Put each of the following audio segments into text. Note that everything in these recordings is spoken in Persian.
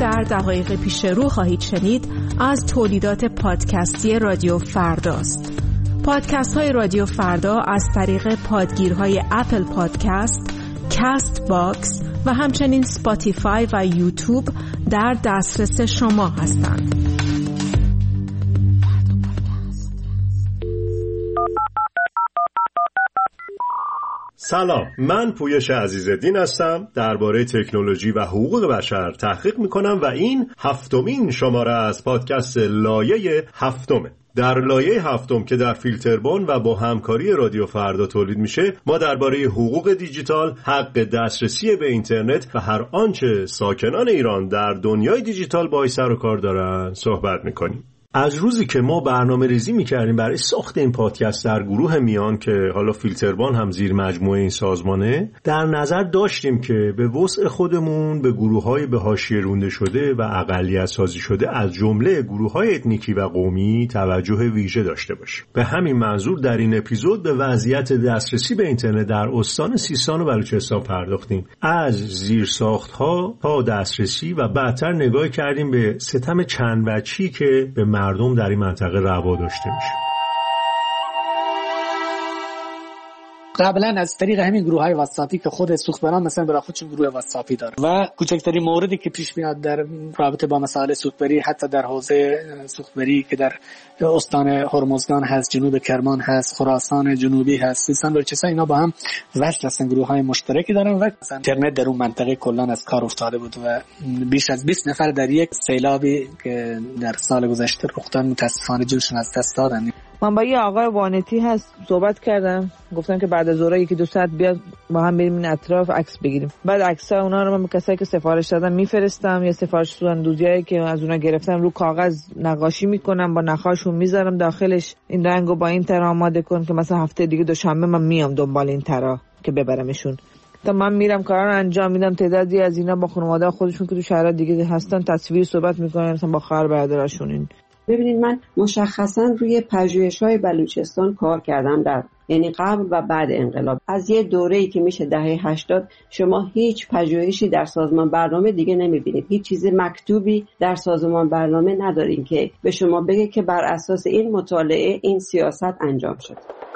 در دقایق پیش رو خواهید شنید از تولیدات پادکستی رادیو فرداست. پادکست های رادیو فردا از طریق پادگیرهای اپل پادکست، کست باکس و همچنین سپاتیفای و یوتیوب در دسترس شما هستند. سلام، من پویش عزیزالدین هستم. درباره تکنولوژی و حقوق بشر تحقیق میکنم و این 7مین شماره از پادکست لایه 7. در لایه 7 که در فیلتربون و با همکاری رادیو فردا تولید میشه، ما درباره حقوق دیجیتال، حق دسترسی به اینترنت و هر آنچه ساکنان ایران در دنیای دیجیتال باهاش سر و کار دارن صحبت میکنیم. از روزی که ما برنامه ریزی میکردیم برای ساخت این پادکست در گروه میان که حالا فیلتربان هم زیر مجموعه این سازمانه، در نظر داشتیم که به وسع خودمون به گروه‌های به حاشیه رونده شده و اقلیت سازی شده از جمله گروه‌های اتنیکی و قومی توجه ویژه داشته باشیم. به همین منظور در این اپیزود به وضعیت دسترسی به اینترنت در استان سیستان و بلوچستان پرداختیم. از زیرساخت‌ها تا دسترسی و بعدتر نگاه کردیم به ستم چند وجهی که به مردم در این منطقه روا داشته میشه. قبلا از طریق همین گروه‌های واتساپی که خود سوختبران مثلا برای خودشون گروه واتساپی داره و کوچکترین موردی که پیش میاد در رابطه با مسائل سوختبری، حتی در حوزه سوختبری که در استان هرمزگان هست، جنوب کرمان هست، خراسان جنوبی هست، سیستان و بلوچستان، اینا با هم وصل هستن، گروه‌های مشترکی دارن و مثلا اینترنت در اون منطقه کلا از کار افتاده بود و بیش از 20 نفر در یک سیلابی که در سال گذشته رخ داد متاسفانه جونشون از دست دادن. من با یه آقای وانتی هست صحبت کردم، گفتم که بعد از ظهر 1-2 ساعت بیاد با هم بریم این اطراف عکس بگیریم. بعد عکس‌ها اونا رو من به کسایی که سفارش دادن میفرستم یا سفارش سوزندوزیایی که از اونا گرفتم رو کاغذ نقاشی میکنم، با نقاششون میذارم داخلش این رنگو با این طرح آماده کن که مثلا هفته دیگه دوشنبه من میام دنبال این طرح که ببرمشون. تا من میرم کارا رو انجام میدم. تعدادی از اینا با خانواده خودشون که تو شهرها دیگه هستن تصویر صحبت میکنن، مثلا با خواهر برادراشون. این ببینید من مشخصا روی پژوهش‌های بلوچستان کار کردم، یعنی قبل و بعد انقلاب. از یه دوره‌ای که میشه دهه 80 شما هیچ پژوهشی در سازمان برنامه دیگه نمیبینید، هیچ چیز مکتوبی در سازمان برنامه ندارین که به شما بگه که بر اساس این مطالعه این سیاست انجام شد.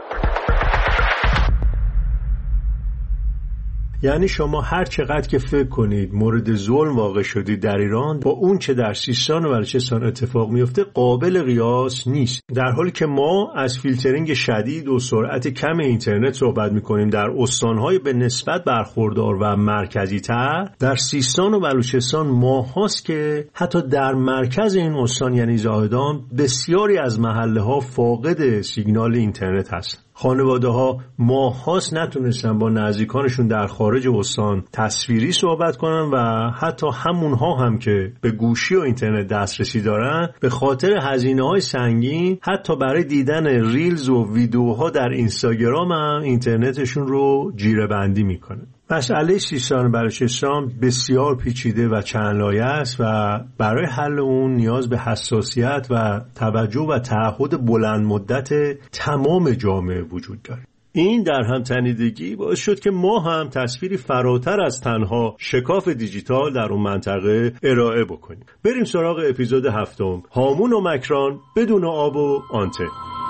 یعنی شما هر چقدر که فکر کنید مورد ظلم واقع شدید در ایران، با اون چه در سیستان و بلوچستان اتفاق میفته قابل قیاس نیست. در حالی که ما از فیلترینگ شدید و سرعت کم اینترنت صحبت میکنیم در استانهای به نسبت برخوردار و مرکزی تر، در سیستان و بلوچستان ماهاست که حتی در مرکز این استان یعنی زاهدان بسیاری از محله ها فاقد سیگنال اینترنت هست. خانواده ها ماهاست نتونستن با نزدیکانشون در خارج استان تصویری صحبت کنن و حتی همونها هم که به گوشی و اینترنت دسترسی دارن به خاطر هزینه‌های سنگین حتی برای دیدن ریلز و ویدیوها در اینستاگرام هم اینترنتشون رو جیره بندی میکنن. مسئله سیستان و بلوچستان بسیار پیچیده و چند لایه است و برای حل اون نیاز به حساسیت و توجه و تعهد بلند مدت تمام جامعه وجود داره. این در هم تنیدگی باعث شد که ما هم تصویری فراتر از تنها شکاف دیجیتال در اون منطقه ارائه بکنیم. بریم سراغ اپیزود 7، هامون و مکران بدون آب و آنتن.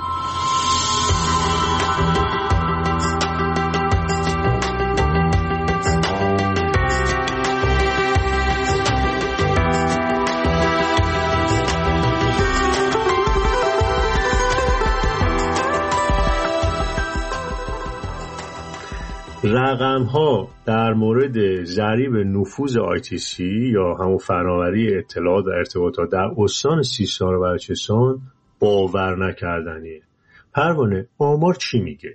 رقم‌ها در مورد ضریب نفوذ ITC یا همون فناوری اطلاعات و ارتباطات در استان سیستان و بلوچستان باور نکردنیه. پروانه، آمار چی میگه؟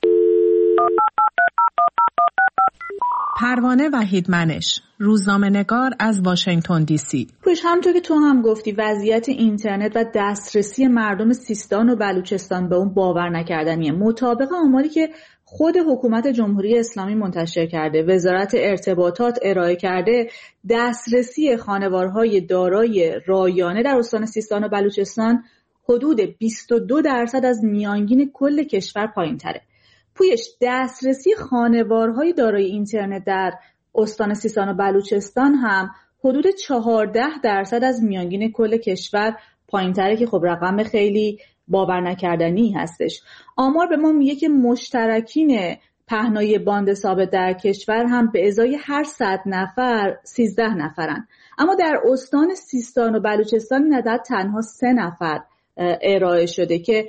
پروانه وحیدمنش، روزنامه‌نگار از واشنگتن دی سی. همونطور که تو هم گفتی وضعیت اینترنت و دسترسی مردم سیستان و بلوچستان به اون باور نکردنیه. مطابق آماری که خود حکومت جمهوری اسلامی منتشر کرده، وزارت ارتباطات ارائه کرده، دسترسی خانوارهای دارای رایانه در استان سیستان و بلوچستان حدود 22% از میانگین کل کشور پایین تره. پویش، دسترسی خانوارهای دارای اینترنت در استان سیستان و بلوچستان هم حدود 14% از میانگین کل کشور پایین‌تره که خب رقم خیلی باور نکردنی هستش. آمار به ما میگه که مشترکین پهنای باند ثابت در کشور هم به ازای هر 100 نفر 13 نفرن، اما در استان سیستان و بلوچستان این عدد تنها 3 نفر ارائه شده که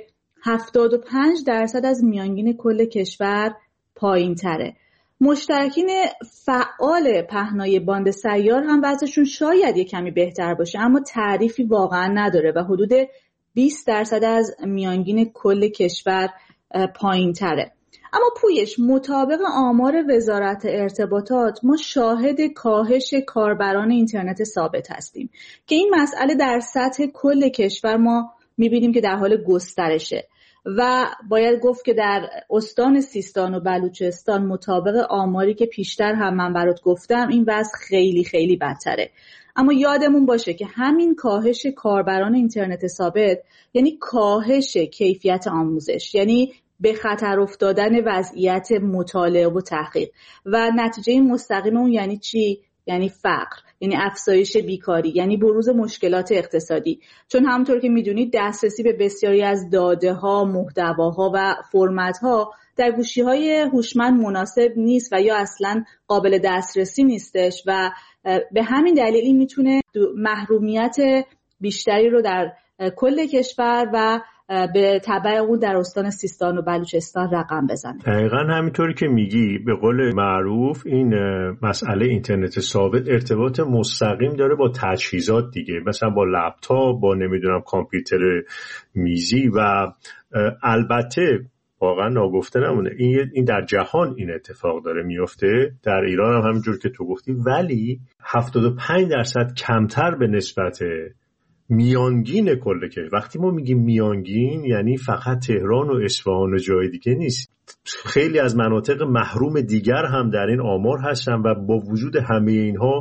75% از میانگین کل کشور پایین تره. مشترکین فعال پهنای باند سیار هم وضعشون شاید یک کمی بهتر باشه، اما تعریفی واقعا نداره و حدود 20% از میانگین کل کشور پایین تره. اما پویش، مطابق آمار وزارت ارتباطات ما شاهد کاهش کاربران اینترنت ثابت هستیم که این مسئله در سطح کل کشور ما میبینیم که در حال گسترشه و باید گفت که در استان سیستان و بلوچستان مطابق آماری که پیشتر هم من برات گفتم این وضع خیلی خیلی بدتره. اما یادمون باشه که همین کاهش کاربران اینترنت ثابت یعنی کاهش کیفیت آموزش، یعنی به خطر افتادن وضعیت مطالعه و تحقیق و نتیجه مستقیم اون یعنی چی؟ یعنی فقر، یعنی افزایش بیکاری، یعنی بروز مشکلات اقتصادی. چون همونطور که میدونید دسترسی به بسیاری از داده ها، محتواها و فرمت ها در گوشی های هوشمند مناسب نیست و یا اصلا قابل دسترسی نیستش و به همین دلیل این میتونه محرومیت بیشتری رو در کل کشور و به تبع اون در استان سیستان و بلوچستان رقم بزنه. دقیقاً همینطوری که میگی، به قول معروف این مسئله اینترنت ثابت ارتباط مستقیم داره با تجهیزات دیگه، مثلا با لپتاپ، با نمیدونم کامپیوتر میزی و البته واقعا ناگفته نمونه این در جهان این اتفاق داره میفته، در ایران هم همینجور که تو گفتی، ولی 75% کمتر به نسبت میانگین کل کشور. وقتی ما میگیم میانگین یعنی فقط تهران و اصفهان و جای دیگه نیست، خیلی از مناطق محروم دیگر هم در این آمار هستن و با وجود همه اینها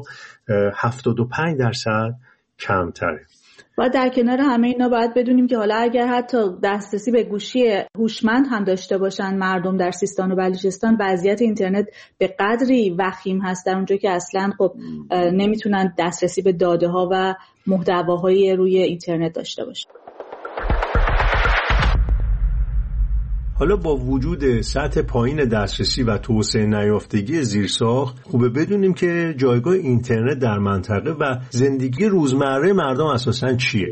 75% کمتره. و در کنار همه اینا باید بدونیم که حالا اگر حتی دسترسی به گوشی هوشمند هم داشته باشن مردم در سیستان و بلوچستان، وضعیت اینترنت به قدری وخیم هست در اونجا که اصلا خب نمیتونن دسترسی به داده ها و محتواهای روی اینترنت داشته باشن. حالا با وجود سطح پایین دسترسی و توسعه نیافتگی زیرساخت، خوبه بدونیم که جایگاه اینترنت در منطقه و زندگی روزمره مردم اساساً چیه.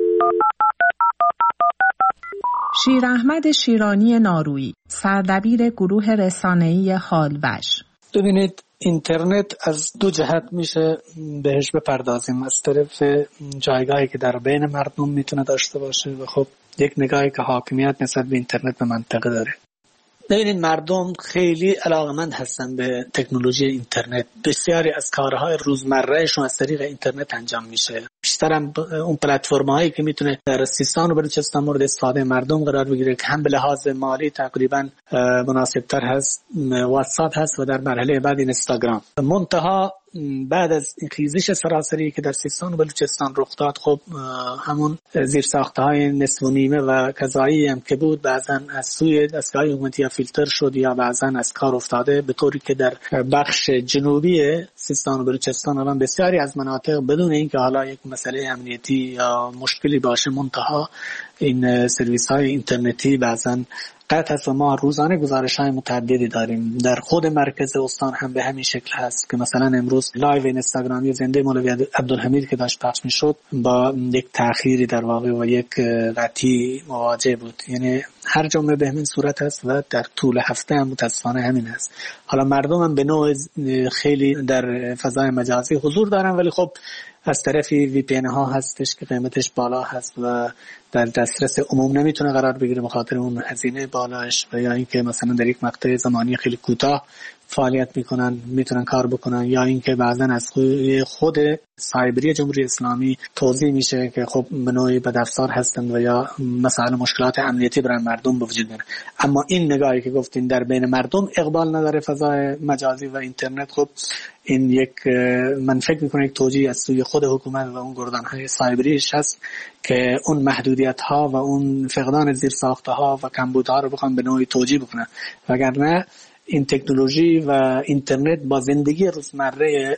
شیراحمد شیرانی نارویی، سردبیر گروه رسانه‌ای حالوش. ببینید، اینترنت از دو جهت میشه بهش بپردازیم. از طرف جایگاهی که در بین مردم میتونه داشته باشه و خب یک نگاهی که حاکمیت نسبت به اینترنت به منطقه داره. ببینید، مردم خیلی علاقمند هستن به تکنولوژی اینترنت. بسیاری از کارهای روزمرهشون از طریق اینترنت انجام میشه. بیشتر هم اون پلتفرم‌هایی که میتونه در سیستان و بلوچستان مورد استفاده مردم قرار بگیره که هم به لحاظ مالی تقریبا مناسب‌تر هست، واتساپ هست و در مرحله بعد اینستاگرام. منتها بعد از این خیزش سراسری که در سیستان و بلوچستان رخ داد، خب همون زیرساخت‌های نصف و نیمه و کذایی هم که بود بعضاً از سوی دستگاه حکومتی فیلتر شد یا بعضاً از کار افتاده، به طوری که در بخش جنوبی سیستان و بلوچستان الان بسیاری از مناطق بدون اینکه حالا یک مسئله امنیتی یا مشکلی باشه، منتها این سرویس‌های اینترنتی بعضاً قطع است و ما روزانه گزارش‌های متعددی داریم. در خود مرکز استان هم به همین شکل هست که مثلا امروز لایو اینستاگرامی زنده مولوی عبدالحمید که داشت پخش میشد با یک تأخیری در واقع و یک قطعی مواجه بود. یعنی هر جمعه به همین صورت است و در طول هفته هم متاسفانه همین است. حالا مردم هم به نوع خیلی در فضای مجازی حضور دارن، ولی خب از طرفی وی پی ان ها هستش که قیمتش بالا هست و در دسترس عموم نمیتونه قرار بگیره به خاطر اون هزینه بالاش، و یا اینکه مثلا در یک مقطع زمانی خیلی کوتاه فعالیت میتونن کار بکنن، یا اینکه بعضا از خود سایبری جمهوری اسلامی توضیح میشه که خب به نوعی بدافزار هستند و یا مسائل مشکلات امنیتی برای مردم به وجود میاره. اما این نگاهی که گفتین در بین مردم اقبال نداره فضای مجازی و اینترنت، خب این یک من فکر میکنم یک توجیه از سوی خود حکومت و اون گردنهای سایبریش هست که اون محدودیت ها و اون فقدان زیرساخته ها و کمبودها رو بخوام به نوعی توجیه بکنن، وگرنه این تکنولوژی و اینترنت با زندگی روزمره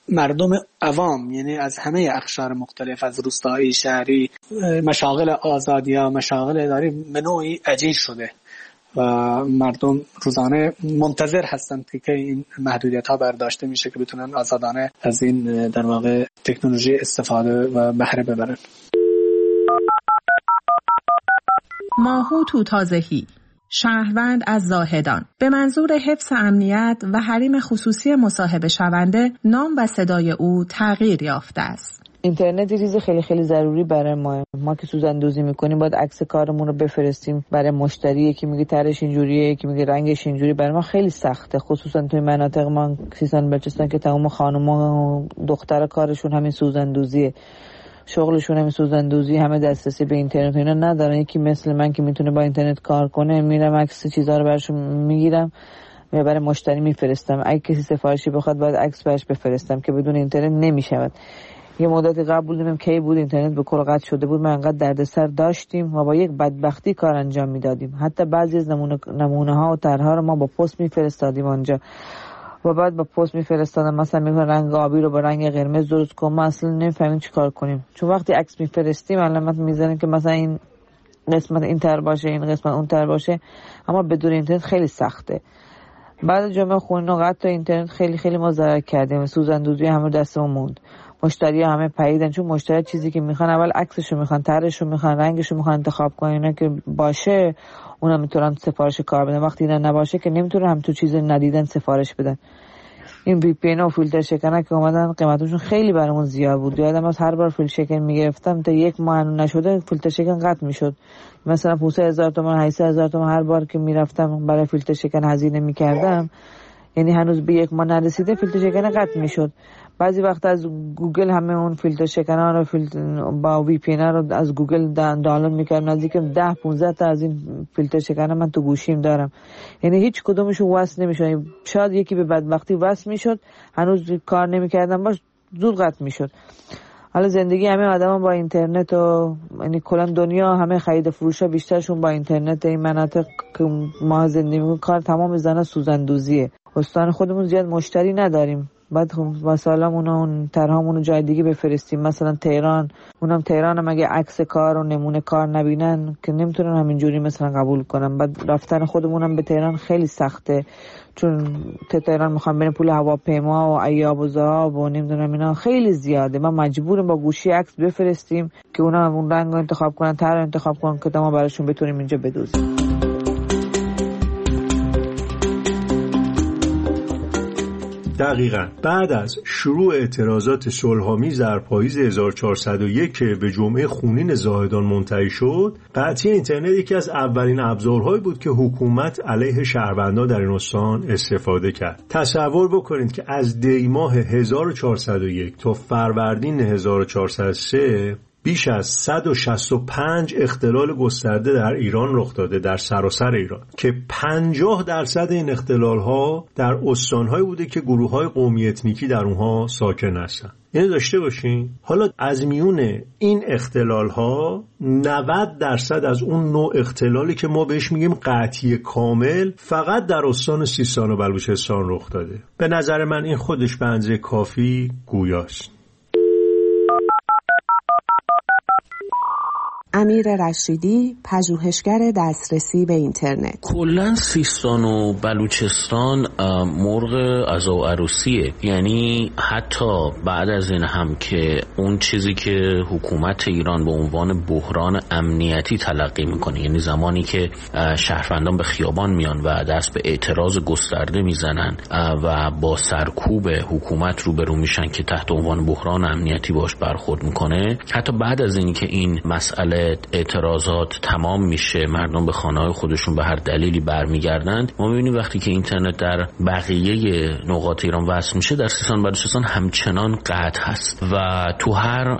مردم عوام، یعنی از همه اقشار مختلف، از روستایی، شهری، مشاغل آزادی ها، مشاغل اداری، به نوعی اجیر شده و مردم روزانه منتظر هستند که این محدودیت ها برداشته میشه که بتونن آزادانه از این در واقع تکنولوژی استفاده و بهره ببرن. ماهو توتازهی، شهروند از زاهدان، به منظور حفظ امنیت و حریم خصوصی مصاحبه شونده، نام و صدای او تغییر یافته است. اینترنت یه چیز خیلی خیلی ضروری برای ما که سوزندوزی میکنیم باید عکس کارمون رو بفرستیم برای مشتری، که میگه طرش اینجوریه، که میگه رنگش اینجوری. برای ما خیلی سخته، خصوصا توی مناطق ما سیستان بلوچستان که تمام خانم‌ها و دختر کارشون همین سوزندوزیه، شغلشون همین سوزندوزی، همه دسترسی به اینترنت اینا ندارن. یکی مثل من که میتونه با اینترنت کار کنه، میرم عکس چیزا رو براشون میگیرم و برای مشتری میفرستم. اگه کسی سفارشی بخواد باید عکس براش بفرستم که بدون اینترنت نمیشود. یه مدت قبل بودیم کی بود اینترنت به کل قطع شده بود، ما انقدر دردسر داشتیم و با یک بدبختی کار انجام میدادیم. حتی بعضی از نمونه ها و طرح‌ها رو ما با پست میفرستادیم اونجا و بعد با پست میفرستادم مثلا میگن رنگ آبی رو با رنگ قرمز درست کن، ما اصلا نمیفهمیم چیکار کنیم. چون وقتی عکس میفرستیم علامت میذاریم که مثلا این قسمت این تر باشه، این قسمت اون تر باشه، اما بدون اینترنت خیلی سخته. بعد جمعه خونین و قطع اینترنت خیلی خیلی ما ضرر کردیم، سوزندوزی همه دستمون موند. مشتری‌ها همه پریدن، چون مشتری چیزی که میخوان اول عکسشو میخوان، طرحشو میخوان، رنگشو میخوان انتخاب کنن، اینا که باشه اونا میتونن سفارش کار بدن. وقتی اینا نباشه که نمیتونن هم تو چیز ندیدن سفارش بدن. این وی پی ان و فیلتر شکن که اومدن قیمتشون خیلی برامون زیاد بود. یادم از هر بار فیلتر شکن میگرفتم تا یک ماه نشده فیلتر شکن قطع میشد. مثلا 500,000 تومان 800,000 تومان هر بار که میرفتم برای فیلتر شکن هزینه میکردم، یعنی هنوز به یک ماه نرسیده فیلتر شکن قطع میشد. بعضی وقت از گوگل همه اون فیلتر شکن‌ها رو با وی پی ان رو از گوگل دانلود می‌کردم، نزدیک 10-15 تا از این فیلتر شکن من تو گوشیم دارم. یعنی هیچ کدومش وصل نمی‌شد. شاید یکی به بدبختی وصل می‌شد، هنوز کار نمی‌کردم باش زود قطع می‌شد. حالا زندگی همه آدما با اینترنت و یعنی کلا دنیا همه خرید و فروشا بیشترشون با اینترنت. این مناطق که ما زندگی می‌کنیم کار تمام زنا سوزندوزیه. استان خودمون زیاد مشتری نداریم. بعد وسایلمون اون طرحامون رو جای دیگه بفرستیم، مثلا تهران. اونم تهران هم اگه عکس کار و نمونه کار نبینن که نمیتونن همینجوری مثلا قبول کنن. بعد رفتن خودمونم به تهران خیلی سخته، چون تهران میخوام بریم پول هواپیما و عیاب و ذهاب و نمیدونم اینا خیلی زیاده. ما مجبوریم با گوشی عکس بفرستیم که اونا اون رنگ رو انتخاب کنن، طرح رو انتخاب کنن که ما براشون بتونیم اینجا بدوزیم. دقیقاً بعد از شروع اعتراضات صلح‌آمیز در پاییز 1401 که به جمعه خونین زاهدان منتهی شد، قطعی اینترنت یکی از اولین ابزارهایی بود که حکومت علیه شهروندان در این استان استفاده کرد. تصور بکنید که از دی ماه 1401 تا فروردین 1403 بیش از 165 اختلال گسترده در ایران رخ داده، در سراسر ایران، که 50% این اختلال‌ها در استان‌هایی بوده که گروه‌های قومی اتنیکی در اونها ساکن هستن. اینو داشته باشین. حالا از میون این اختلال‌ها 90% از اون نوع اختلالی که ما بهش میگیم قطعی کامل فقط در استان سیستان و بلوچستان رخ داده. به نظر من این خودش به اندازه کافی گویاست. امیر رشیدی، پژوهشگر دسترسی به اینترنت. کلاً سیستان و بلوچستان مرغ عزا و عروسیه. یعنی حتی بعد از این هم که اون چیزی که حکومت ایران به عنوان بحران امنیتی تلقی میکنه، یعنی زمانی که شهروندان به خیابان میان و دست به اعتراض گسترده میزنن و با سرکوب حکومت روبرو میشن که تحت عنوان بحران امنیتی باش برخورد میکنه، حتی بعد از این که این مسئله اعتراضات تمام میشه، مردم به خانه‌های خودشون به هر دلیلی برمیگردند، ما میبینیم وقتی که اینترنت در بقیه نقاط ایران وصل میشه، در سیستان و بلوچستان همچنان قطع هست و تو هر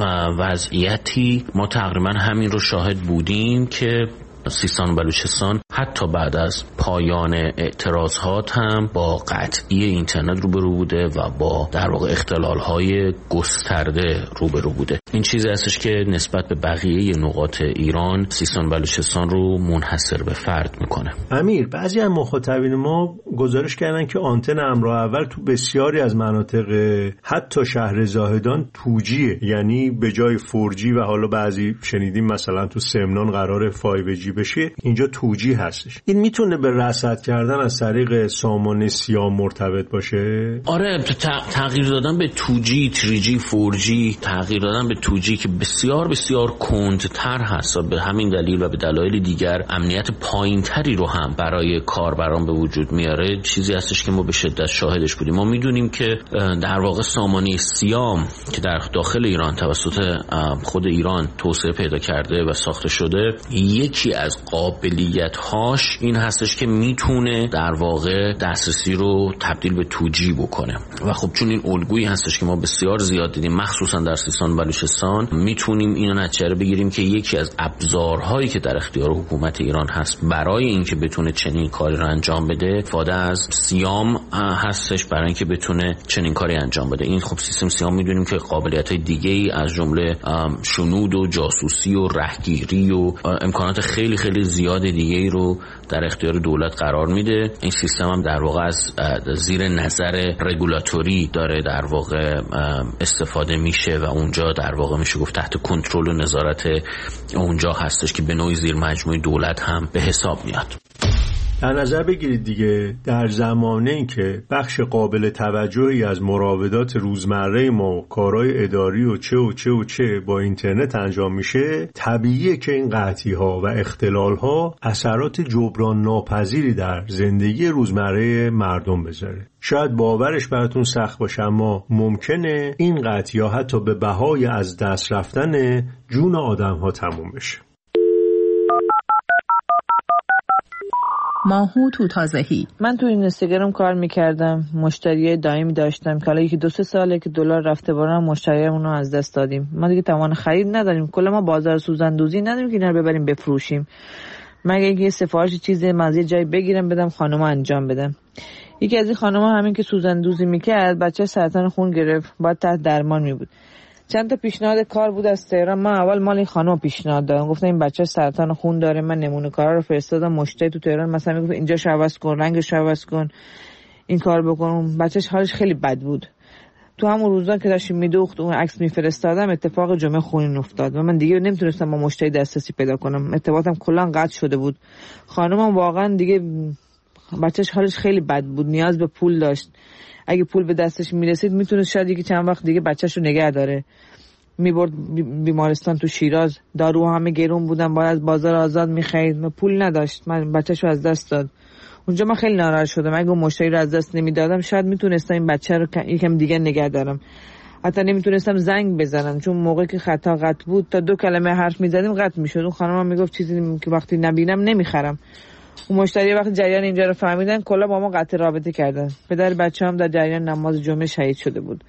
وضعیتی ما تقریبا همین رو شاهد بودیم که سیستان و بلوچستان حتی بعد از پایان اعتراضات هم با قطعی اینترنت روبرو بوده و با در واقع اختلال‌های گسترده روبرو بوده. این چیزی هستش که نسبت به بقیه نقاط ایران سیستان بلوچستان رو منحصر به فرد میکنه. امیر، بعضی از مخاطبین ما گزارش کردن که آنتن امراه اول تو بسیاری از مناطق حتی شهر زاهدان 2G، یعنی به جای 4G و حالا بعضی شنیدیم مثلا تو سمنان قرار 5G بشه، اینجا 2G هستش. این میتونه به رصد کردن از طریق سامان سیام مرتبط باشه؟ آره، تغییر دادن به 2G، 3G، 4G، تغییر دادن به 2G که بسیار بسیار کندتر هست و به همین دلیل و به دلایل دیگر امنیت پایینتری رو هم برای کاربران به وجود میاره، چیزی هستش که ما به شدت شاهدش بودیم. ما میدونیم که در واقع سامانه سیام که در داخل ایران توسط خود ایران توسعه پیدا کرده و ساخته شده، یکی از قابلیت‌هاش این هستش که میتونه در واقع دسترسی رو تبدیل به 2G بکنه و خب چون این الگویی هستش که ما بسیار زیاد دیدیم مخصوصا در سیستان بلوچستان، میتونیم اینو نتیجه بگیریم که یکی از ابزارهایی که در اختیار حکومت ایران هست برای اینکه بتونه چنین کاری رو انجام بده، استفاده از سیام هستش برای اینکه بتونه چنین کاری انجام بده. این خب سیستم سیام میدونیم که قابلیت‌های دیگه‌ای از جمله شنود و جاسوسی و رهگیری و امکانات خیلی خیلی زیاد دیگه‌ای رو در اختیار دولت قرار میده. این سیستم هم در واقع از زیر نظر رگولاتوری داره در واقع استفاده میشه و اونجا در واقع میشه گفت تحت کنترل و نظارت اونجا هستش که به نوعی زیر مجموعه دولت هم به حساب میاد. در نظر بگیرید دیگه در زمانه‌ای که بخش قابل توجهی از مراودات روزمره ما کارهای اداری و چه با اینترنت انجام میشه، طبیعیه که این قحطی‌ها و اختلال‌ها اثرات جبران ناپذیری در زندگی روزمره مردم بذاره. شاید باورش براتون سخت باشه، اما ممکنه این قحطی‌ها حتی به بهای از دست رفتن جون آدم‌ها تموم بشه. ماهوت تازهی. من تو اینستاگرام کار میکردم، مشتری دائمی داشتم که حالا یکی 2-3 ساله که دلار رفته بالا، مشتریمون رو از دست دادیم. ما دیگه توان خرید نداریم، کلا ما بازار سوزندوزی نداریم که اینا رو ببریم بفروشیم، مگه اینکه سفارش چیز مزه جای بگیرم بدم خانوما انجام بدم. یکی از این خانوما همین که سوزندوزی میکرد بچه سرطان خون گرفت، بعد تحت درمان میبود. چند تا پیشنهاد کار بود از تهران. من اول مال این خانم پیشنهاد دادم، گفتم این بچه سرطان خون داره، من نمونه کارا رو فرستادم، مشتری تو تهران مثلا میگفت اینجاش عوض کن، رنگش عوض کن، این کار بکن. بچه‌ش حالش خیلی بد بود. تو همون روزا که داشتم میدوخت اون عکس میفرستادم، اتفاق جمعه خونین افتاد و من دیگه نمیتونستم با مشتری دسترسی پیدا کنم، ارتباطم کلا قطع شده بود. خانمم واقعا دیگه بچه‌ش حالش خیلی بد بود، نیاز به پول داشت. اگه پول به دستش میرسید میتونه شاید یکی چند وقت دیگه بچه‌شو نگه داره. میبرد بیمارستان تو شیراز، دارو همه گرون بودن، باید از بازار آزاد میخرید، پول نداشت، من بچه‌شو از دست داد. اونجا من خیلی ناراحت شدم، اگه اون مشتری رو از دست نمیدادم شاید میتونستم این بچه رو یکم دیگه نگه دارم، حتی نمیتونستم زنگ بزنم، چون موقعی که خطا قطع بود تا 2 کلمه حرف میزدیم قطع میشد. اون خانم میگفت چیزی که وقتی نبینم نمیخرم. اون مشتری وقتی جریان اینجا رو فهمیدن کلا با ما قطع رابطه کردن. پدر بچه‌ام در جریان نماز جمعه شهید شده بود.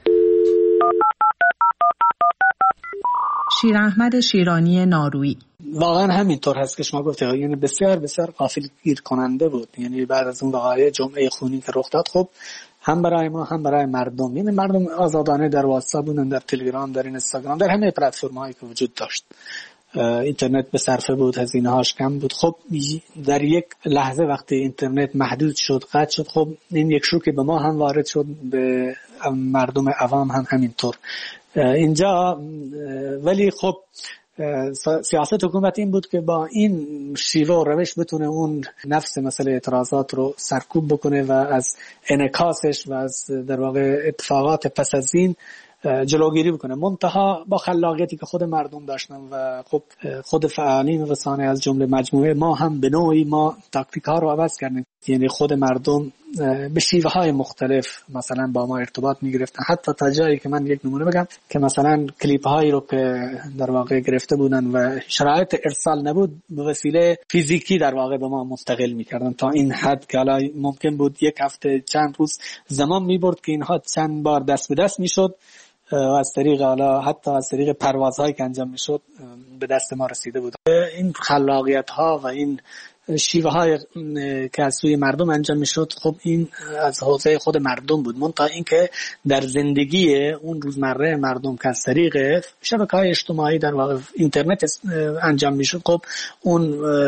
شیر احمد شیرانی نارویی. واقعا همینطور هست که شما گفتید، یعنی بسیار بسیار غافلگیر کننده بود. یعنی بعد از اون وقایع جمعه خونی که رخ داد، خب هم برای ما هم برای مردم، یعنی مردم آزادانه در واتساپ بودن، در تلگرام، در اینستاگرام، در همه پلتفرم‌هایی که وجود داشت. اینترنت به صرفه بود، هزینه‌هاش کم بود. خب در یک لحظه وقتی اینترنت محدود شد، قطع شد، خب این یک شوک به ما هم وارد شد، به مردم عوام هم همینطور اینجا. ولی خب سیاست حکومت این بود که با این شیوه و روش بتونه اون نفس مسئله اعتراضات رو سرکوب بکنه و از انعکاسش و از در واقع اتفاقات پس از این جلوگیری بکنه، منتها با خلاقیتی که خود مردم داشتن و خب خود فعالین رسانه از جمله مجموعه ما هم به نوعی ما تاکتیک ها رو عوض کردیم. یعنی خود مردم به شیوه های مختلف مثلا با ما ارتباط می گرفتن، حتی تا جایی که من یک نمونه بگم که مثلا کلیپ هایی رو که در واقع گرفته بودن و شرایط ارسال نبود، به وسیله فیزیکی در واقع به ما منتقل می کردن، تا این حد که حالا ممکن بود یک هفته چند روز زمان می برد که اینها چند بار دست به دست می شد از طریق حالا حتی از طریق پروازهایی که انجام میشد به دست ما رسیده بود. این خلاقیت ها و این شیوه های که از سوی مردم انجام میشد خب این از حوزه خود مردم بود. منتها اینکه در زندگی اون روزمره مردم که از طریق شبکه‌های اجتماعی در واقع اینترنت انجام میشد، خب اون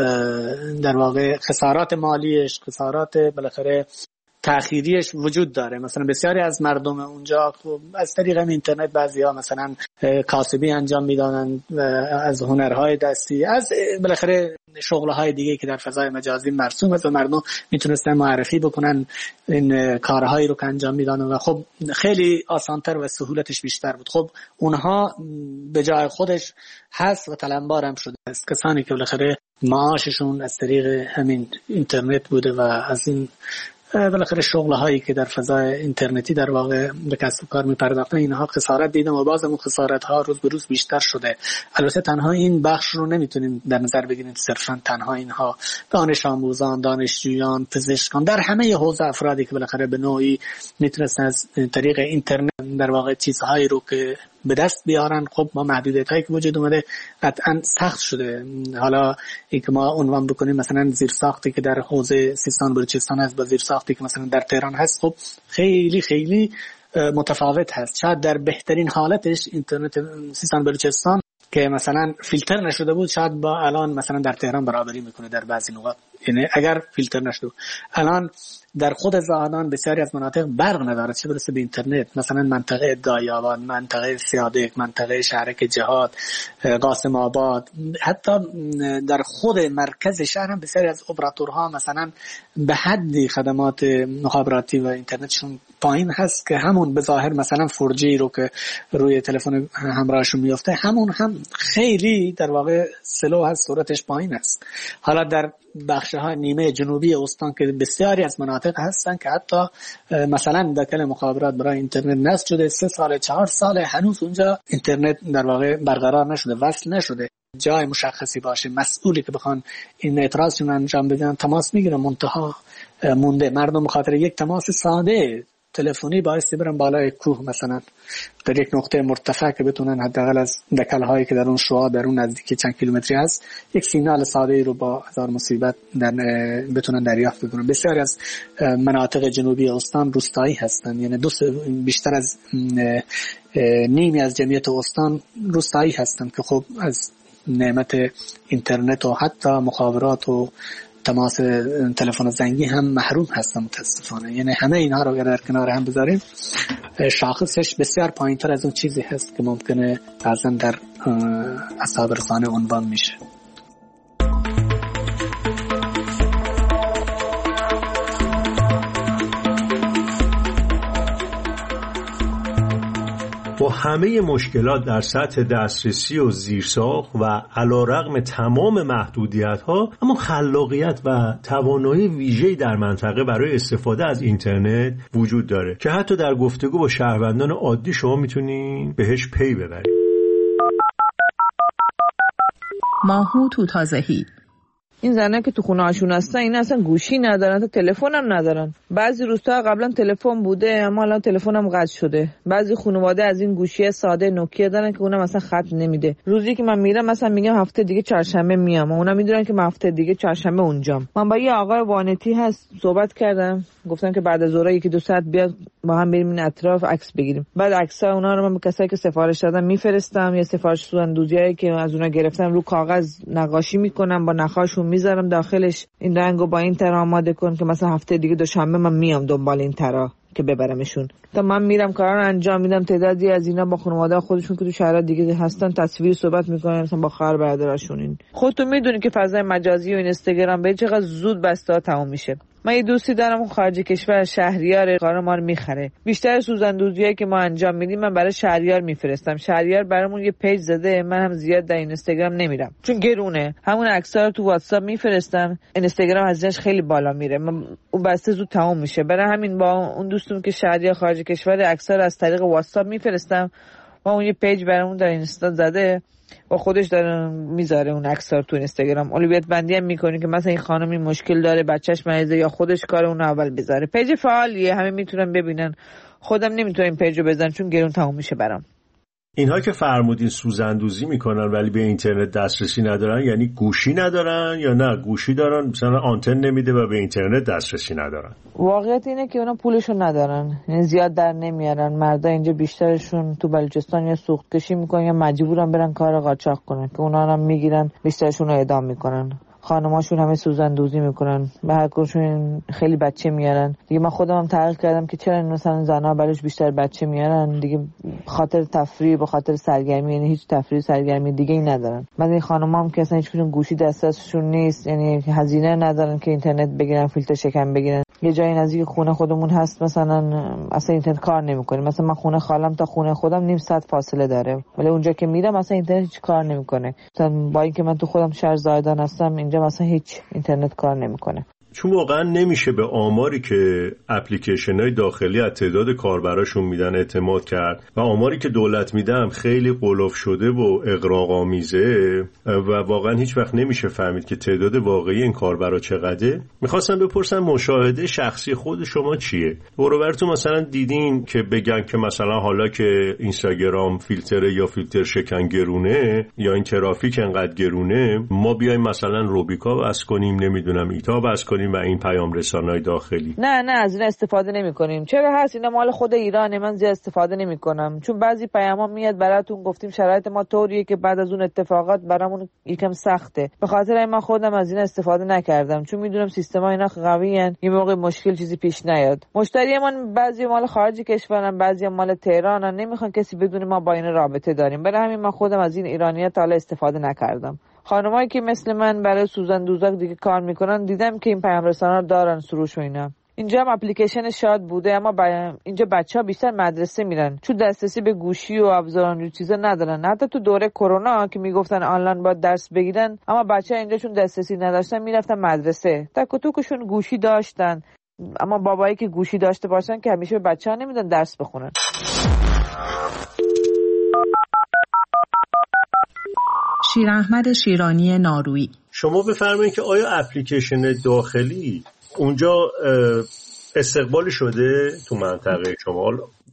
در واقع خسارات مالیش، خسارات بالاخره تأخیریش وجود داره. مثلا بسیاری از مردم اونجا خب از طریق اینترنت بعضیا مثلا کاسبی انجام میدادن، از هنرهای دستی، از بالاخره شغلهای دیگه که در فضای مجازی مرسوم است و مردم میتونستن معرفی بکنن این کارهایی رو که انجام میدادن و خب خیلی آسانتر و سهولتش بیشتر بود. خب اونها به جای خودش هست و طلبکار هم شده است کسانی که بالاخره معاششون از طریق همین اینترنت بوده و از این بالاخره شغل‌هایی که در فضای اینترنتی در واقع به کسب و کار می‌پرداختن اینها خسارت دیدن و باز اون خسارت‌ها روز به روز بیشتر شده. البته تنها این بخش رو نمیتونیم در نظر بگیریم، صرفاً تنها اینها دانش آموزان، دانشجویان، پزشکان، در همه حوزه افرادی که بالاخره به نوعی میتونستن از طریق اینترنت در واقع چیزهایی رو که به دست بیارن، خب ما محدودیت‌هایی که وجود اومده قطعاً سخت شده. حالا اینکه ما عنوان بکنیم مثلا زیرساختی که در حوزه سیستان بلوچستان هست با زیرساختی که مثلا در تهران هست، خب خیلی خیلی متفاوت هست. شاید در بهترین حالتش اینترنت سیستان بلوچستان که مثلا فیلتر نشده بود شاید با الان مثلا در تهران برابری میکنه در بعضی نقاط، یعنی اگر فیلتر نشده. الان در خود زاهدان بسیاری از مناطق برق نداره، چه برسه به اینترنت. مثلا منطقه دایاباد، منطقه سیادک، منطقه شهرک جهاد، قاسم آباد، حتی در خود مرکز شهر هم بسیاری از اپراتورها مثلا به حدی خدمات مخابراتی و اینترنتشون پایین هست که همون به ظاهر مثلا 4G رو که روی تلفن همراهشون میفته همون هم خیلی در واقع سلو هست، سرعتش پایین است. حالا در بخش‌های نیمه جنوبی استان که بسیاری از مناطق هستن که حتی مثلا دکل مخابرات برای اینترنت نصب شده 3 سال 4 سال هنوز اونجا اینترنت در واقع برقرار نشده، وصل نشده. جای مشخصی باشه، مسئولی که بخوان این اعتراضشون انجام بدن تماس میگیرن، منتها مونده. مردم بخاطر یک تماس ساده تلفنی باعث برن بالای کوه مثلا در یک نقطه مرتفع که بتونن حداقل از دکل‌هایی که در اون شعاع در اون نزدیک چند کیلومتری هست یک سیگنال ساده‌ای رو با هزار مصیبت بتونن دریافت بکنن. بسیاری از مناطق جنوبی استان روستایی هستن، یعنی بیشتر از نیمی از جمعیت استان روستایی هستن که خب از نعمت اینترنت و حتی مخابرات و تماس تلفن زنگی هم محروم هستن متاسفانه. یعنی همه اینها رو اگر در کنار هم بذاریم شاخصش بسیار پایین‌تر از اون چیزی هست که ممکنه بعضا در اصحاب رسانه عنوان میشه. با همه مشکلات در سطح دسترسی و زیرساخت و علیرغم تمام محدودیت‌ها، اما خلاقیت و توانایی ویژه‌ای در منطقه برای استفاده از اینترنت وجود داره که حتی در گفتگو با شهروندان عادی شما میتونین بهش پی ببرید. ماهو توتازهی: این زنه که تو خونه هاشون هستن این اصلا گوشی ندارن، تا تلفن هم ندارن. بعضی روستا قبلا تلفن بوده اما الان تلفن هم قطع شده. بعضی خانواده از این گوشی ساده نوکیا دارن که اونم مثلا خط نمیده. روزی که من میرم مثلا میگم هفته دیگه چهارشنبه میام، اونا میدونن که من هفته دیگه چهارشنبه اونجام. من با یه آقای وانتی هست صحبت کردم، گفتم که بعد از ظهر 1-2 ساعت بیاد با هم بریم این اطراف عکس بگیریم. بعد عکس‌ها اونا رو من به کسایی که سفارش دادن میفرستم، یا سفارش سوزندوزیایی که از اونا گرفتم رو کاغذ نقاشی میکنم، با نخاشون میذارم داخلش این رنگو با این طرح آماده کن که مثلا هفته دیگه دوشنبه من میام دنبال این طرح که ببرمشون. تا من میرم کارا رو انجام میدم. تعدادی از اینا با خانواده خودشون که تو شهرها دیگه هستن تصویر صحبت میکنن مثلا با خواهر برادرشون. این خودتون میدونی که فضای مجازی و اینستاگرام به چقدر زود بسته تموم میشه. من یه دوستی دارم اون خارج کشور شهریار کار ما رو میخره. بیشتر سوزندوزیایی که ما انجام میدیم من برای شهریار میفرستم. شهریار برامون یه پیج زده، من هم زیاد در اینستاگرام نمیرم چون گرونه. همون عکس‌ها رو تو واتساپ میفرستم، اینستاگرام هزینه‌اش خیلی بالا میره، اون بسته زود تموم میشه. برای همین با اون دوستم که شهریار خارج کشور عکس‌ها رو از طریق واتساپ میفرستم و اون یه پیج برامون در اینستا زده و خودش داره میذاره اون عکس‌ها تو اینستاگرام. اولویت بندی هم میکنه که مثلا این خانم این مشکل داره، بچه‌ش مریضه یا خودش کار اون اول بذاره. پیج فعالیه، همه میتونن ببینن. خودم نمیتونم این پیجو بزنم چون گرون تموم میشه برام. اینها که فرمودین سوزندوزی میکنن ولی به اینترنت دسترسی ندارن، یعنی گوشی ندارن یا نه گوشی دارن مثلا آنتن نمیده و به اینترنت دسترسی ندارن؟ واقعیت اینه که اونا پولشون ندارن، یعنی زیاد در نمیارن. مردا اینجا بیشترشون تو بلوچستان یا سوخت کشی میکنن یا مجبورن برن کار قاچاق کنن که اونا هم میگیرن بیشترشون رو اعدام میکنن. خانماشون همه سوزندوزی میکنن، به هر کدومشون خیلی بچه میارن. دیگه من خودم هم تحقیق کردم که چرا مثلا زنا برایش بیشتر بچه میارن، دیگه خاطر تفریح به خاطر سرگرمی، یعنی هیچ تفریح سرگرمی دیگه ای ندارن. بعد این خانم‌ها هم که اصلا هیچکدوم گوشی دستشون نیست، یعنی هزینه ندارن که اینترنت بگیرن، فیلتر شکن بگیرن. یه جایی نزدیک خونه خودمون هست مثلا اصلا اینترنت کار نمیکنه، مثلا من خونه خالم تا خونه خودم نیم ساعت فاصله داره، ولی اونجا که میرم اصلا اینترنت هیچ کار نمیکنه. مثلا با اینکه من تو خودم شهر زایدان هستم، اینجا مثلا هیچ اینترنت کار نمیکنه. چون واقعا نمیشه به آماری که اپلیکیشن‌های داخلی از تعداد کاربراشون میدن اعتماد کرد و آماری که دولت میدن خیلی قلف شده و اغراق‌آمیزه و واقعا هیچ وقت نمیشه فهمید که تعداد واقعی این کاربرا چقدره. میخواستم بپرسم مشاهده شخصی خود شما چیه؟ برابرتون مثلا دیدین که بگن که مثلا حالا که اینستاگرام فیلتره یا فیلتر شکن گرونه یا این ترافیک انقدر گرونه، ما بیایم مثلا روبیکا بس کنیم، نمیدونم ایتا بس کنیم و این پیام رسانای داخلی؟ نه از این استفاده نمی کنیم. چرا هست؟ اینا مال خود ایرانه، من زیاد استفاده نمی کنم. چون بعضی پیاما میاد براتون گفتیم شرایط ما طوریه که بعد از اون اتفاقات برامون یکم سخته، به خاطر این من خودم از این استفاده نکردم، چون میدونم سیستما اینا قوی ان، این موقع مشکل چیزی پیش نیاد. مشتریمون بعضی مال خارج کشورن، بعضی مال تهرانن، نمیخوان کسی بدونه ما با این رابطه داریم. برای همین من خودم از این ایرانی‌ها تا حالا استفاده نکردم. خانمایی که مثل من برای سوزندوزا دیگه کار میکنن دیدم که این پیام رسانا رو دارن سروش و اینا. اینجا هم اپلیکیشن شاد بوده، اما اینجا بچه‌ها بیشتر مدرسه میرن چون دسترسی به گوشی و ابزار و چیزا ندارن. حتی تو دوره کرونا که میگفتن آنلاین باید درس بگیرن، اما بچه‌ها اینجا چون دسترسی نداشتن میرفتن مدرسه. تک و توکشون گوشی داشتن، اما بابایی که گوشی داشته باشن که همیشه به بچه‌ها نمیدن درس بخونن. شیر احمد شیرانی نارویی: شما بفرمایید که آیا اپلیکیشن داخلی اونجا استقبال شده تو منطقه شما؟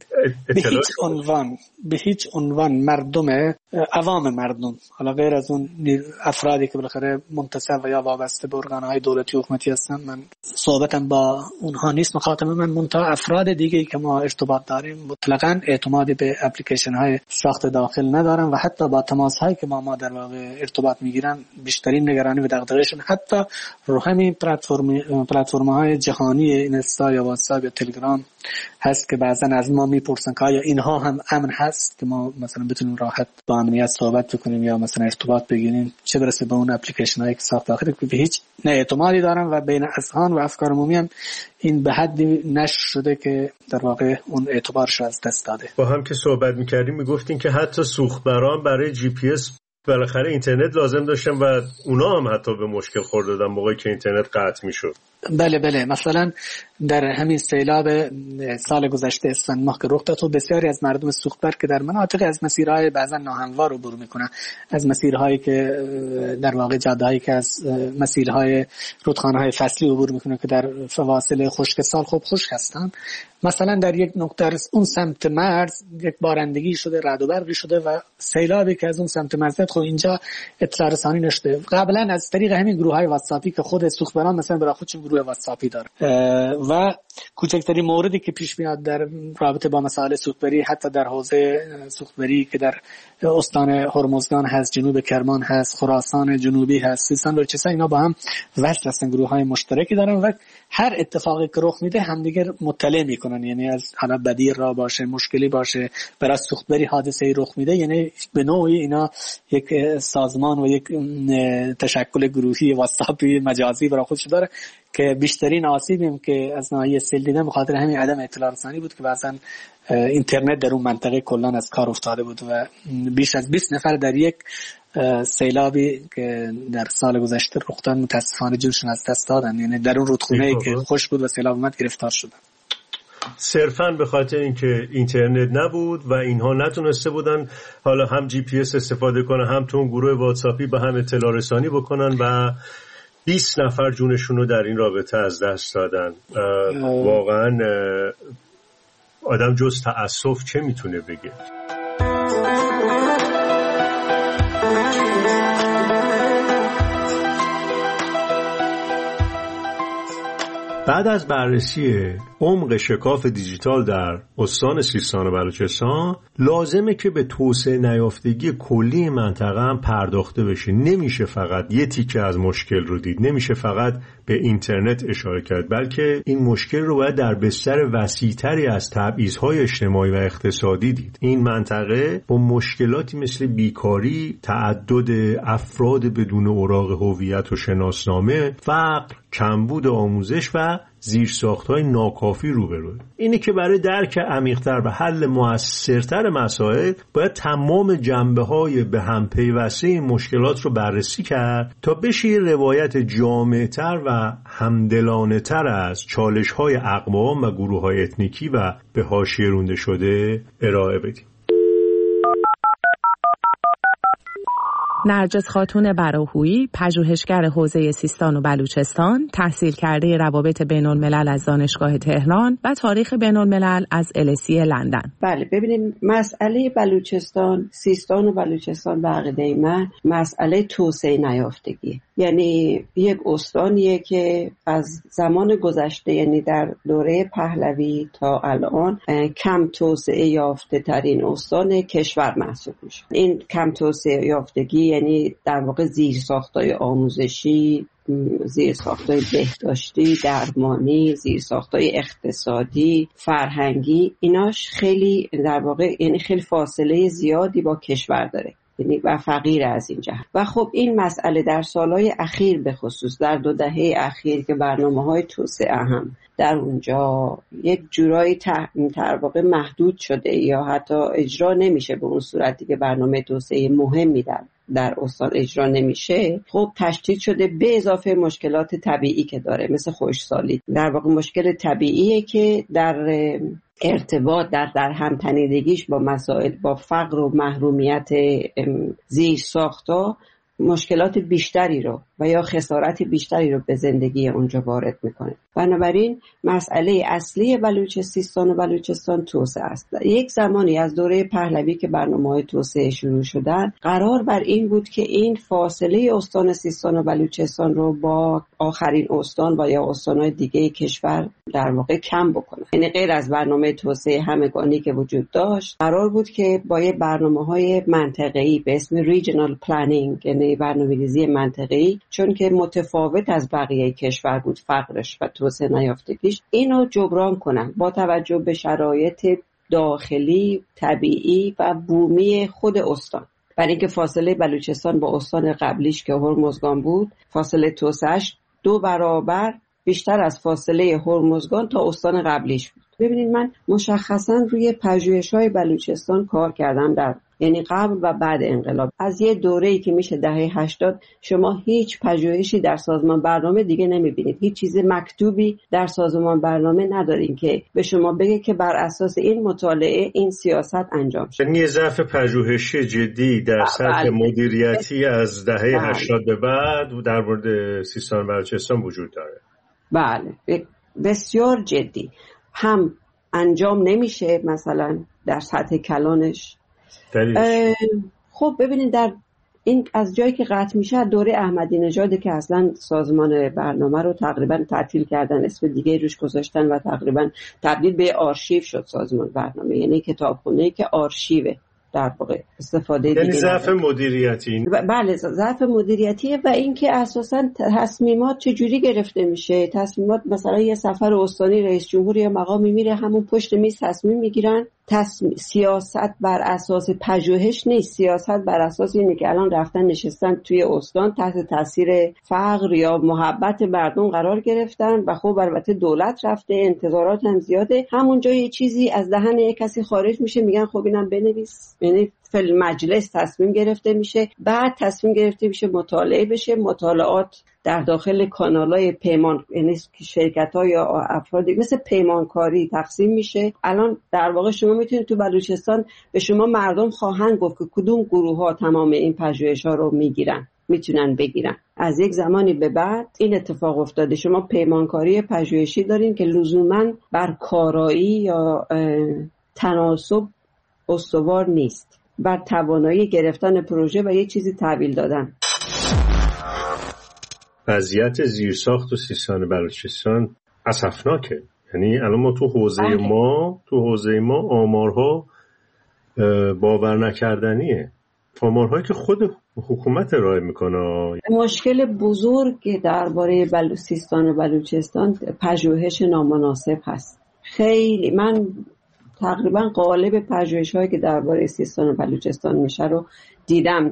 به هیچ عنوان مردم عوام مردم، حالا غیر از اون افرادی که بالاخره منتصب و یا وابسته به ارگان‌های دولتی و حکومتی هستن، من صحبتم با اونها نیست، مخاطب من منتها افراد دیگه که ما ارتباط داریم مطلقاً اعتمادی به اپلیکیشن‌های ساخت داخل ندارن و حتی با تماس‌هایی که ما در واقع ارتباط میگیرن بیشترین نگرانی و دغدغه‌شون حتی رو همین پلتفرم‌های جهانی اینستا یا واتساپ یا تلگرام هست که بعضن از ما میپرسن که آیا اینها هم امن هست که ما مثلا بتونیم راحت با امنیت صحبت بکنیم یا مثلا ارتباط بگیریم، چه برسه به اون اپلیکیشن هایی که ساخت داخلی که به هیچ نه اعتمادی دارن و بین اذهان و افکار عمومی هم این به حدی نشر شده که در واقع اون اعتبارش از دست داده. با هم که صحبت میکردیم میگفتین که حتی سوختبران برای جی پی اس بالاخره اینترنت لازم داشتن و اونا هم حتی به مشکل خوردن موقعی که اینترنت قطع میشد. بله مثلا در همین سیلاب سال گذشته اسفند ماه که رخ داد، بسیاری از مردم سوختبر که در مناطق از مسیرهای بعضا ناهموار عبور میکنن، از مسیرهایی که در واقع جاده‌هایی که از مسیرهای رودخانه‌های فصلی عبور میکنن که در فواصل خشک سال خوب خشک هستن، مثلا در یک نقطه اون سمت مرز یک بارندگی شده، رعد و برقی شده و سیلابی که از اون سمت مرز خب اینجا اطلاع رسانی نشده. قبلا از طریق همین گروه‌های واتساپی که خود سوختبران مثلا برای خودشون گروه واتساپی داره و کوچکترین موردی که پیش میاد در رابطه با مسائل سوختبری، حتی در حوزه سوختبری که در استان هرمزگان هست، جنوب کرمان هست، خراسان جنوبی هست، سیستان و بلوچستان، اینا با هم وصل هستن، گروه‌های مشترکی دارن و هر اتفاقی که رخ میده همدیگر مطلع میکنن. یعنی از حالا بدیر را باشه، مشکلی باشه، برای سوختبری حادثه‌ای رخ میده، یعنی به نوعی اینا یک سازمان و یک تشکل گروهی واتساپی مجازی برای خودش داره که بیشترین آسیبیم که از ناحیه سیل دیدن بخاطر همین عدم اطلاع رسانی بود که بعضن اینترنت در اون منطقه کلان از کار افتاده بود و بیش از 20 نفر در یک سیلابی که در سال گذشته رخ داد متاسفانه جونشون از دست دادن، یعنی در اون رودخونه‌ای که خشک بود و سیلاب اومد گرفتار شدن. صرفاً به خاطر اینکه اینترنت نبود و اینها نتونسته بودن حالا هم جی پی اس استفاده کنن، هم تو اون گروه واتساپی به هم اطلاع رسانی بکنن و 20 نفر جونشون رو در این رابطه از دست دادن. واقعاً آدم جز تأسف چه میتونه بگه؟ بعد از بررسی عمق شکاف دیجیتال در استان سیستان و بلوچستان، لازمه که به توسعه نیافتگی کلی منطقه هم پرداخته بشه. نمیشه فقط یه تیکه از مشکل رو دید، نمیشه فقط به اینترنت اشاره کرد، بلکه این مشکل رو باید در بستر وسیع‌تری از تبعیض‌های اجتماعی و اقتصادی دید. این منطقه با مشکلاتی مثل بیکاری، تعدد افراد بدون اوراق هویت و شناسنامه، فقر، کمبود آموزش و زیرساخت‌های ناکافی روبروه. اینی که برای درک عمیق‌تر و حل مؤثرتر مسائل باید تمام جنبه‌های به هم پیوسته این مشکلات رو بررسی کرد تا بشه یه روایت جامع‌تر و همدلانه‌تر از چالش‌های اقوام و گروه‌های اتنیکی و به حاشیه رانده شده ارائه بدیم. نرجس خاتون براهویی، پژوهشگر حوزه سیستان و بلوچستان، تحصیل کرده روابط بین‌الملل از دانشگاه تهران و تاریخ بین‌الملل از LSE لندن. بله، ببینید مسئله بلوچستان، سیستان و بلوچستان به عقیده من مسئله توسعه نیافتگی، یعنی یک استانیه که از زمان گذشته، یعنی در دوره پهلوی تا الان کم توسعه یافته ترین استان کشور محسوب میشه. این کم توسعه یافتگی یعنی در واقع زیرساخت‌های آموزشی، زیرساخت‌های بهداشتی، درمانی، زیرساخت‌های اقتصادی، فرهنگی، ایناش خیلی در واقع یعنی خیلی فاصله زیادی با کشور داره، یعنی و فقیر از این جهت. و خب این مسئله در سالهای اخیر به خصوص در 2 دهه اخیر که برنامه‌های توسعه هم در اونجا یک جورایی در واقع محدود شده یا حتی اجرا نمیشه به اون صورتی که برنامه توسعه مهمی در استان اجرا نمیشه، خب تشدید شده به اضافه مشکلات طبیعی که داره، مثل خشکسالی. در واقع مشکل طبیعیه که در ارتباط در همتنیدگیش با مسائل با فقر و محرومیت زیر ساختا مشکلات بیشتری رو و یا خسارت بیشتری رو به زندگی اونجا وارد میکنه. بنابراین مسئله اصلی سیستان و بلوچستان توسعه است. یک زمانی از دوره پهلوی که برنامه‌های توسعه شروع شدن، قرار بر این بود که این فاصله استان سیستان و بلوچستان رو با آخرین استان و یا استان‌های دیگه کشور در واقع کم بکنه. یعنی غیر از برنامه توسعه همگانی که وجود داشت، قرار بود که با یه برنامه‌های منطقه‌ای به اسم ریجنال پلنینگ، یعنی برنامه‌ریزی منطقه‌ای، چون که متفاوت از بقیه کشور بود فقرش و توسعه نیافتگیش، اینو جبران کنن با توجه به شرایط داخلی، طبیعی و بومی خود استان. برای اینکه فاصله بلوچستان با استان قبلیش که هرمزگان بود، فاصله توسعه‌اش 2 برابر بیشتر از فاصله هرمزگان تا استان قبلیش بود. ببینید من مشخصا روی پژوهش‌های بلوچستان کار کردم در یعنی قبل و بعد انقلاب. از یه دوره‌ای که میشه دهه 80 شما هیچ پژوهشی در سازمان برنامه دیگه نمیبینید. هیچ چیز مکتوبی در سازمان برنامه ندارین که به شما بگه که بر اساس این مطالعه این سیاست انجام شد. یعنی ضعف پژوهشی جدی در سطح مدیریتی از دهه 80 به بعد در مورد سیستان و بلوچستان وجود داره. بله، بسیار جدی. هم انجام نمیشه مثلا در سطح کلانش. خب ببینید در این از جایی که قطع میشه دوره احمدی نژاد که اصلا سازمان برنامه رو تقریبا تعطیل کردن، اسم دیگه روش گذاشتن و تقریبا تبدیل به آرشیو شد سازمان برنامه، یعنی کتابخونه‌ای که آرشیوه در واقع استفاده یعنی ضعف مدیریتی. بله، ضعف مدیریتیه و اینکه اساسا تصمیمات چجوری گرفته میشه. تصمیمات مثلا یه سفر استانی رئیس جمهور یا مقامی میره همون پشت میز تصمیم میگیرن. سیاست بر اساس پژوهش نیست، سیاست بر اساس اینه که الان رفتن نشستن توی استان تحت تاثیر فقر یا محبت مردم قرار گرفتن و خب البته دولت رفته، انتظارات هم زیاده، همونجا یه چیزی از دهن یک کسی خارج میشه میگن خب اینم بنویس. یعنی فل مجلس تصمیم گرفته میشه، بعد تصمیم گرفته میشه مطالعه بشه، مطالعات در داخل کانالای پیمان یعنی شرکت‌ها یا افراد مثل پیمانکاری تقسیم میشه. الان در واقع شما میتونید تو بلوچستان به شما مردم خواهند گفت که کدوم گروه‌ها تمام این پژوهش‌ها رو میتونن بگیرن. از یک زمانی به بعد این اتفاق افتاده. شما پیمانکاری پژوهشی دارین که لزوماً بر کارایی یا تناسب استوار نیست. بر توانایی گرفتن پروژه و یه چیزی تحویل دادن. وضعیت زیرساخت و سیستان بلوچستان اسفناکه. یعنی الان ما تو حوزه ما آمارها باور نکردنیه، آمارهایی که خود حکومت ارائه میکنه. مشکل بزرگ درباره سیستان و بلوچستان پژوهش نامناسب هست. خیلی من تقریبا قالب پژوهش‌هایی که درباره سیستان و بلوچستان میشه رو دیدم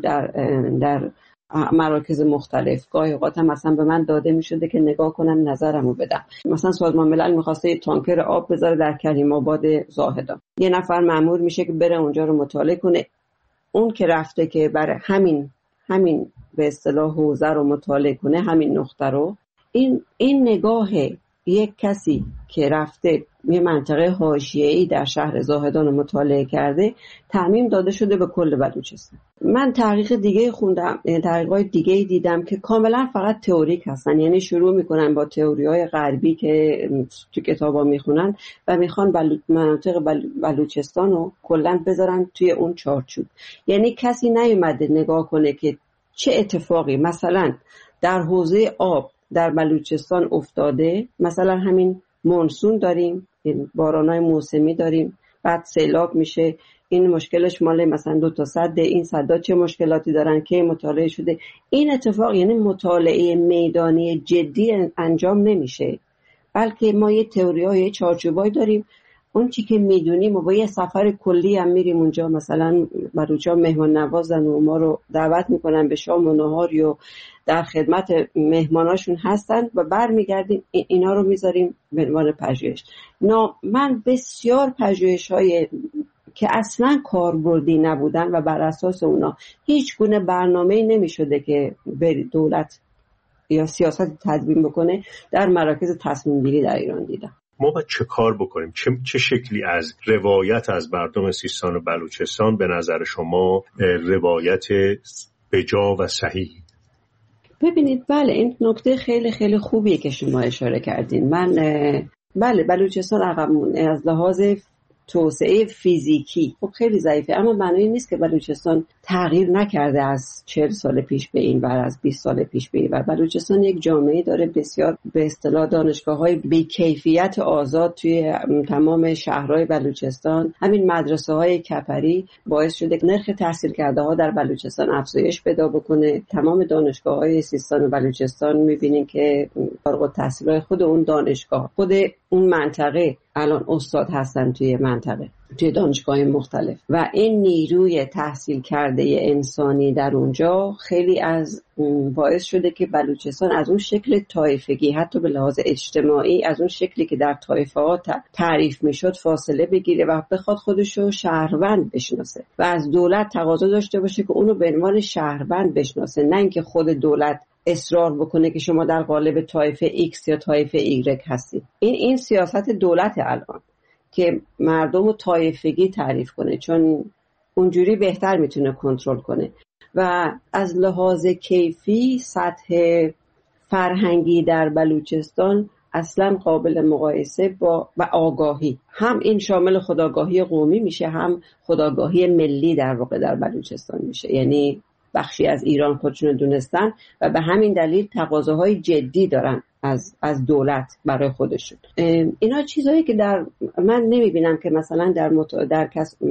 در مراکز مختلف. گاهی اوقات هم مثلا به من داده میشده که نگاه کنم نظرمو بدم. مثلا سازمان ملل میخواسته یه تانکر آب بذاره در کریم آباد زاهدان، یه نفر مأمور میشه که بره اونجا رو مطالعه کنه. اون که رفته که برای همین به اصطلاح حوزه رو مطالعه کنه، همین نقطه رو، این نگاه یک کسی که رفته یه منطقه حاشیه‌ای در شهر زاهدان رو مطالعه کرده تعمیم داده شده به کل بلوچستان. من تحقیق دیگه خوندم، تحقیقات دیگه دیدم که کاملا فقط تئوریک هستن. یعنی شروع میکنن با تئوری‌های غربی که تو کتابا میخونن و میخوان مناطق بلوچستان رو کلا بذارن توی اون چارچوب. یعنی کسی نیومده نگاه کنه که چه اتفاقی مثلا در حوزه آب در بلوچستان افتاده. مثلا همین مونسون داریم، بارانای موسمی داریم، بعد سیلاب میشه. این مشکلش مال مثلا 2 تا سد، این سدها چه مشکلاتی دارن که مطالعه شده. این اتفاق یعنی مطالعه میدانی جدی انجام نمیشه، بلکه ما یه تئوری‌های چارچوبایی داریم. اون چی که میدونیم و با یه سفر کلی هم میریم اونجا. مثلا بلوچا مهمان نوازن و ما رو دعوت میکنن به شام و نهار و در خدمت مهماناشون هستن و برمیگردیم اینا رو میذاریم به عنوان پژوهش. من بسیار پژوهش‌های که اصلا کاربردی نبودن و بر اساس اونا هیچ گونه برنامه‌ای نمیشده که دولت یا سیاست تدوین بکنه در مراکز تصمیم گیری در ایران دیدم. ما باید چه کار بکنیم؟ چه شکلی از روایت از مردم سیستان و بلوچستان به نظر شما روایت بجا و صحیح؟ ببینید، بله این نکته خیلی خیلی خوبیه که شما اشاره کردین. بله بلوچستان عقب مونده از لحاظ توسعه فیزیکی، خب خیلی ضعیفه، اما معنی نیست که بلوچستان تغییر نکرده از 40 سال پیش به این ور، از 20 سال پیش به این ور. بلوچستان یک جامعه داره بسیار به اصطلاح دانشگاه‌های بی‌کیفیت آزاد توی تمام شهرهای بلوچستان. همین مدرسه‌های کپری باعث شده که نرخ تحصیل کرده ها در بلوچستان افزایش پیدا بکنه. تمام دانشگاه‌های سیستان و بلوچستان می‌بینین که فارغ التحصیلای خود اون دانشگاه، خود اون منطقه الان استاد هستن توی منطقه، توی دانشگاه مختلف، و این نیروی تحصیل کرده انسانی در اونجا خیلی از باعث شده که بلوچستان از اون شکل طایفگی، حتی به لحاظ اجتماعی از اون شکلی که در طایفه ها تعریف میشد فاصله بگیره و بخواد خودشو شهروند بشناسه و از دولت تقاضا داشته باشه که اونو به عنوان شهروند بشناسه، نه اینکه خود دولت اصرار بکنه که شما در قالب طایفه X یا طایفه Y هستید. این سیاست دولت الان که مردم رو طایفگی تعریف کنه، چون اونجوری بهتر میتونه کنترل کنه. و از لحاظ کیفی سطح فرهنگی در بلوچستان اصلا قابل مقایسه با و آگاهی، هم این شامل خودآگاهی قومی میشه، هم خودآگاهی ملی در واقع در بلوچستان میشه. یعنی بخشی از ایران خودشون دونستن و به همین دلیل تقاضاهای جدی دارن از دولت برای خودشون. اینا چیزایی که من نمیبینم که مثلا در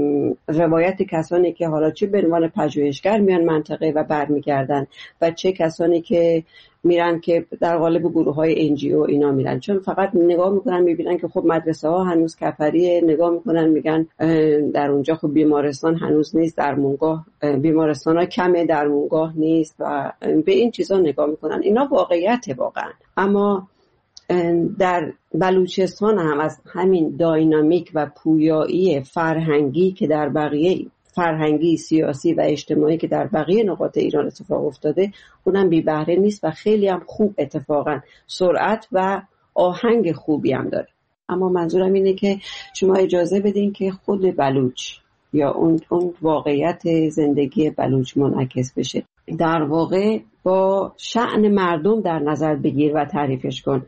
روایت کسانی که حالا چه به عنوان پژوهشگر میان منطقه و برمیگردن و چه کسانی که میرن که در قالب گروه‌های NGO اینا میرن، چون فقط نگاه میکنن میبینن که خب مدرسه ها هنوز کفریه، نگاه میکنن میگن در اونجا خب بیمارستان هنوز نیست، در مونگاه بیمارستان ها کمه، در مونگاه نیست و به این چیزا نگاه میکنن. اینا واقعیت واقعا. اما در بلوچستان هم از همین داینامیک و پویایی فرهنگی که در بقیه فرهنگی، سیاسی و اجتماعی که در بقیه نقاط ایران اتفاق افتاده اونم بی بهره نیست و خیلی هم خوب اتفاقا سرعت و آهنگ خوبی هم داره. اما منظورم اینه که شما اجازه بدین که خود بلوچ یا اون واقعیت زندگی بلوچ منعکس بشه. در واقع با شأن مردم در نظر بگیر و تعریفش کن.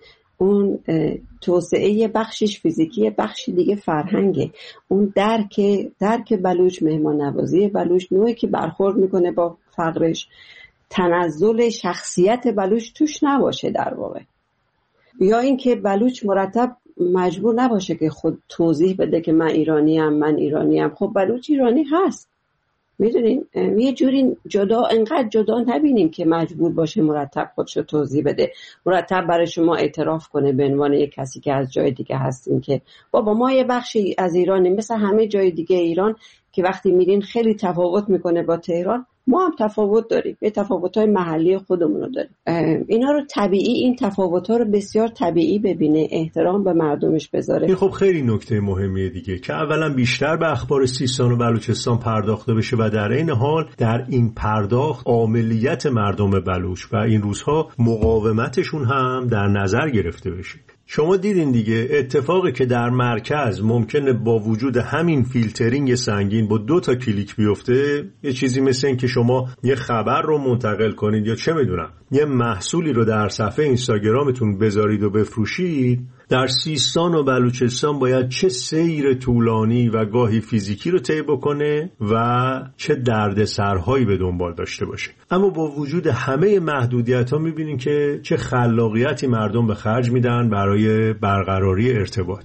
اون توسعه بخشش فیزیکی، بخش دیگه فرهنگه. اون درک بلوچ، مهمان نوازی بلوچ، نوعی که برخورد میکنه با فقرش، تنزل شخصیت بلوچ توش نباشه در واقع. یا اینکه بلوچ مرتب مجبور نباشه که خود توضیح بده که من ایرانیم. خب بلوچ ایرانی هست، میدونین، یه جوری انقدر جدا نبینیم که مجبور باشه مرتب خودشو توضیح بده، مرتب برای شما اعتراف کنه به عنوان یک کسی که از جای دیگه هستیم که بابا ما یه بخشی از ایرانیم، مثل همه جای دیگه ایران که وقتی میرین خیلی تفاوت میکنه با تهران. ما هم تفاوت داریم، یه تفاوت‌های محلی خودمون رو داریم. اینا رو طبیعی، این تفاوت‌ها رو بسیار طبیعی ببینه، احترام به مردمش بذاره. این خب خیلی نکته مهمیه دیگه که اولا بیشتر به اخبار سیستان و بلوچستان پرداخته بشه و در این حال در این پرداخت عاملیت مردم بلوچ و این روزها مقاومتشون هم در نظر گرفته بشه. شما دیدین دیگه اتفاقی که در مرکز ممکنه با وجود همین فیلترینگ سنگین با 2 تا کلیک بیفته، یه چیزی مثل این که شما یه خبر رو منتقل کنید یا چه میدونم یه محصولی رو در صفحه اینستاگرامتون بذارید و بفروشید، در سیستان و بلوچستان باید چه سیر طولانی و گاهی فیزیکی رو طی بکنه و چه دردسرهایی به دنبال داشته باشه. اما با وجود همه محدودیت‌ها می‌بینین که چه خلاقیتی مردم به خرج میدن برای برقراری ارتباط.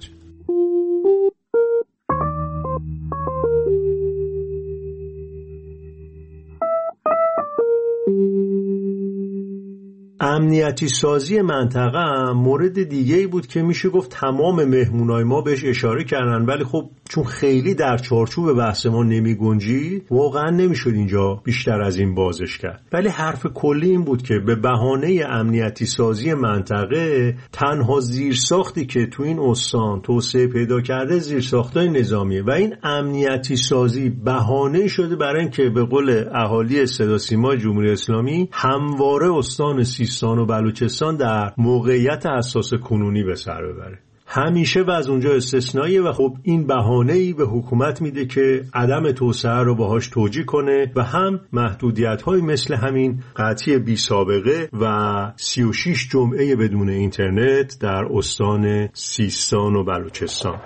امنیتی سازی منطقه هم مورد دیگه‌ای بود که میشه گفت تمام مهمونای ما بهش اشاره کردن، ولی خب چون خیلی در چارچوب بحث ما نمیگنجی واقعا نمیشد اینجا بیشتر از این بازش کرد. ولی حرف کلی این بود که به بهانه امنیتی سازی منطقه تنها زیرساختی که تو این استان توسعه پیدا کرده زیرساختای نظامیه و این امنیتی سازی بهانه شده برای اینکه به قول اهالی صدا سیمای جمهوری اسلامی همواره استان سیستان و بلوچستان در موقعیت حساس کنونی به سر ببره. همیشه و از اونجا استثنائیه و خب این بهانه‌ای به حکومت میده که عدم توسعه رو باهاش توجیه کنه و هم محدودیت‌های مثل همین قطعی بی سابقه و 36 جمعه بدون اینترنت در استان سیستان و بلوچستان.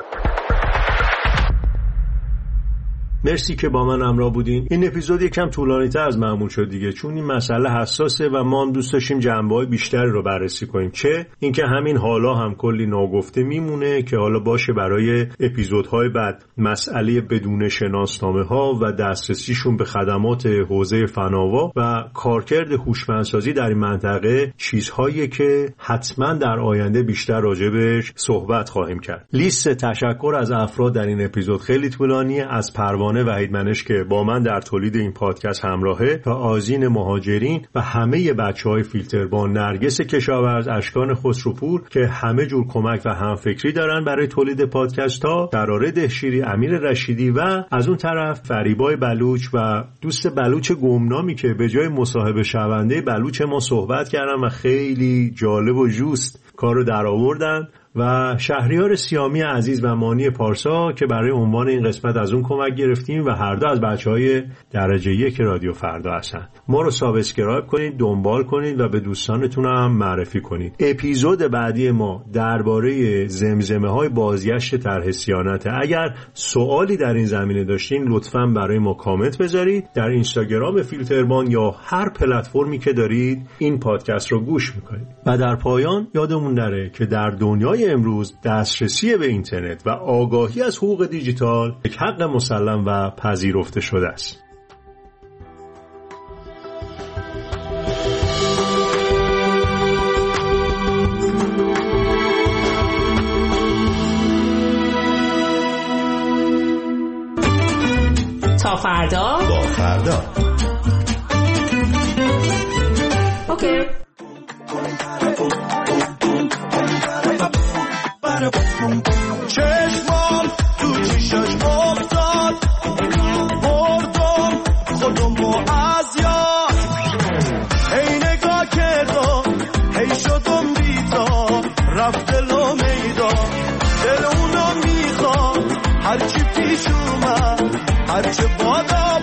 مرسی که با من همراه بودین. این اپیزود یکم طولانی‌تر از معمول شد دیگه، چون این مسئله حساسه و ما هم دوست داشتیم جنبه‌های بیشتری رو بررسی کنیم. چه اینکه همین حالا هم کلی ناگفته میمونه که حالا باشه برای اپیزودهای بعد مسئله بدون شناسنامه‌ها و دسترسیشون به خدمات حوزه فناوا و کارکرد هوشمندسازی در این منطقه چیزهایی که حتما در آینده بیشتر راجبش صحبت خواهیم کرد. لیست تشکر از افراد در این اپیزود خیلی طولانیه، از وحید منش که با من در تولید این پادکست همراهه تا آذین مهاجرین و همه بچه‌های فیلتربان، نرگس کشاورز، اشکان خسروپور که همه جور کمک و همفکری دارن برای تولید پادکست ها، شراره دهشیری، امیر رشیدی و از اون طرف فریبای بلوچ و دوست بلوچ گمنامی که به جای مصاحبه شونده بلوچ ما صحبت کردن و خیلی جالب و جوست کارو در آوردن و شهریار سیامی عزیز و مانی پارسا که برای عنوان این قسمت از اون کمک گرفتیم و هر دو از بچه‌های درجه 1 رادیو فردا هستن. ما رو سابسکرایب کنید، دنبال کنید و به دوستانتون هم معرفی کنید. اپیزود بعدی ما درباره زمزمه‌های بازگشت طرح صیانت. اگر سوالی در این زمینه داشتین لطفاً برای ما کامنت بذارید در اینستاگرام فیلتربان یا هر پلتفرمی که دارید این پادکست رو گوش میکنید. و در پایان یادمون نره که در دنیای امروز دسترسی به اینترنت و آگاهی از حقوق دیجیتال یک حق مسلم و پذیرفته شده است. تا فردا با فردا. اوکی. چشمام تو چشم افتاد، بردم خودمو از یاد، هی نگاه کردم هی شدم بیدار، رفت دلو میدان، دل اونو میخوام هرچی پیش اومد، هرچه بادا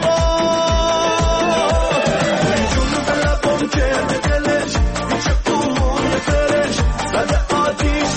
باد جون به لبم کرده دلش، پیچه اون فرش زده آتیش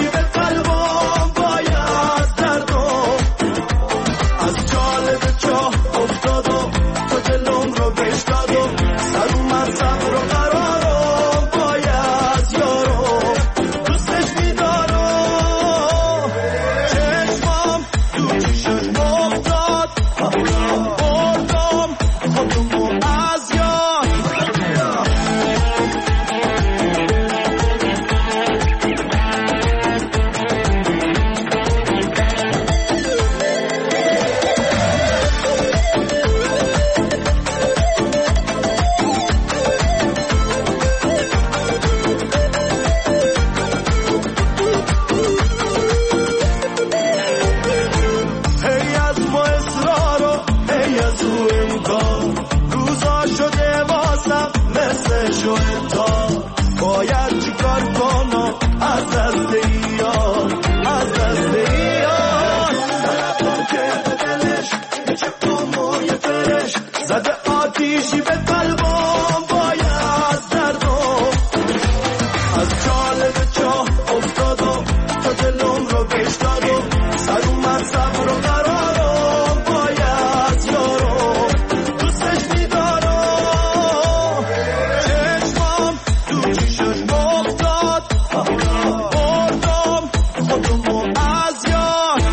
چیکار کنم از دست ایان از دست ایان سلام که دلش به چپامو یه فرش زده آتیشی به قلبم باید دردم از چاله به چاه افتادم تا دلم رو بشتادم سر اومد صبر و قرارم باید یارم دوستش میدارم چشمم تو چشم افتاد بردم خودمو از یاد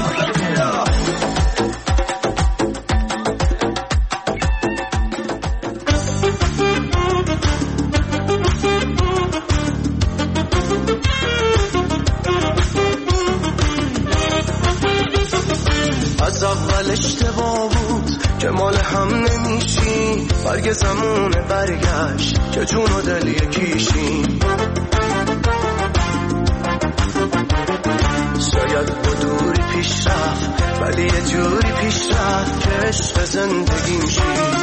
از اول اشتباه بود که مال هم نمیشیم برگ زمون برگشت که جون و دل یکیشیم شاید با دوری پیش رفت ولی یه جوری پیش رفت که عشق زندگی میشیم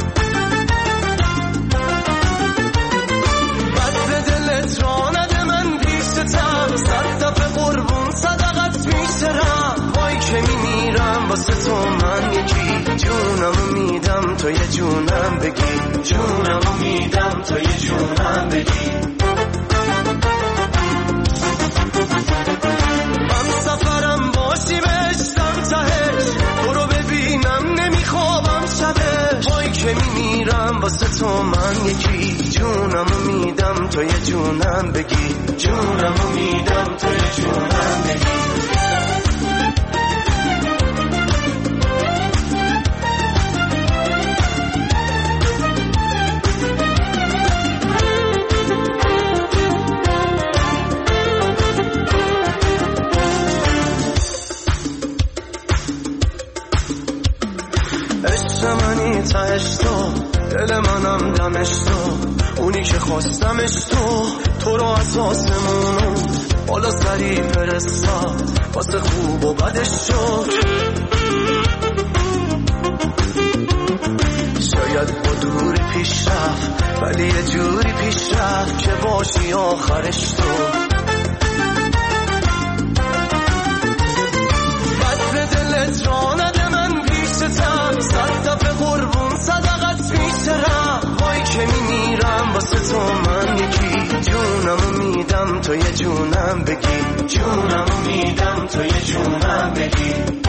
بد به دلت را نده من پیشتم صد دفعه قربون صدقت میشترم وای که میمیرم واسه تو من یکی جونمو میدم تو یه جونم بگی جونمو میدم تو یه جونم بگی من سفرم باشی بشتم تهش تو رو ببینم نمیخوابم شبش وای که میمیرم واسه تو من یکی جونمو میدم تو یه جونم بگی جونمو میدم تو یه جونم بگی منی تهش تو دل منم دمش تو اونی که خواستمش تو رو از آسمونو بالا سری فرستاد واسه خوب و بدش شد شاید با دوری پیش رفت ولی یه جوری پیش رفت که باشی آخرش تو بد به دلت را نده من پیشتم صد دفعه قربون صدقت میشترم وای که میمیرم واسه تو من یکی جونمو میدم تو یه جونم بگی جونمو میدم تو یه جونم بگی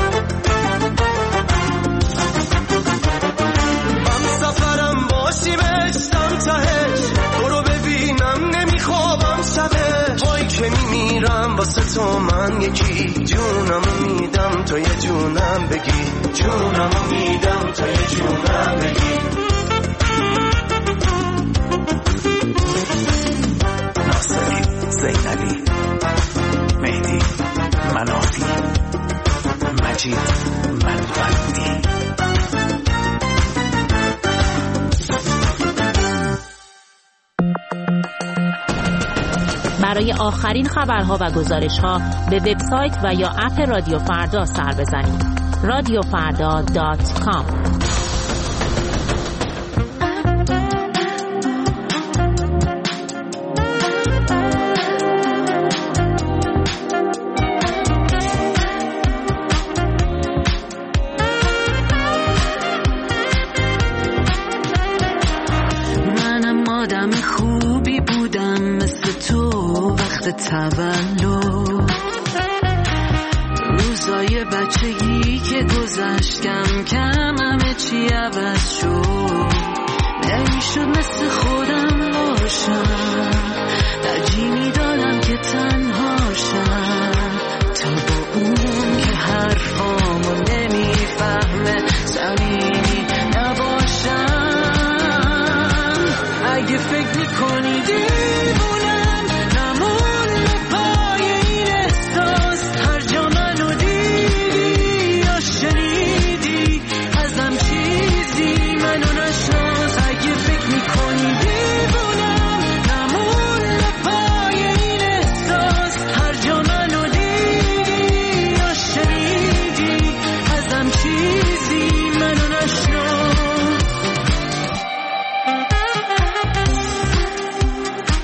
من سفرم باشی بشتم تهش تو رو ببینم نمیخوابم شبش وای که میمیرم واسه تو من یکی جونمو میدم تو یه جونم بگی جونمو میدم تو یه جونم بگی ناصری زینبی مهدی منافی مجید منوندی برای آخرین خبرها و گزارش‌ها به وبسایت و یا اپ رادیو فردا سر بزنید. radiofarda.com منم آدم خوبی بودم مثل تو وقت تولد روزای بچگی که گذشت کم کم همه چی عوض شد نمیشد مثل خودم باشم ترجیح میدادم که تنهاشم تا با اون که حرفامو نمیفهمه صمیمی نباشم اگه فکر میکنی دیوونم نمون پای این احساس هر جا منو دیدی یا شنیدی ازم چیزی منو نشناس اگه فکر میکنی دیوونم نمون پای این احساس هر جا منو دیدی یا شنیدی ازم چیزی منو نشناس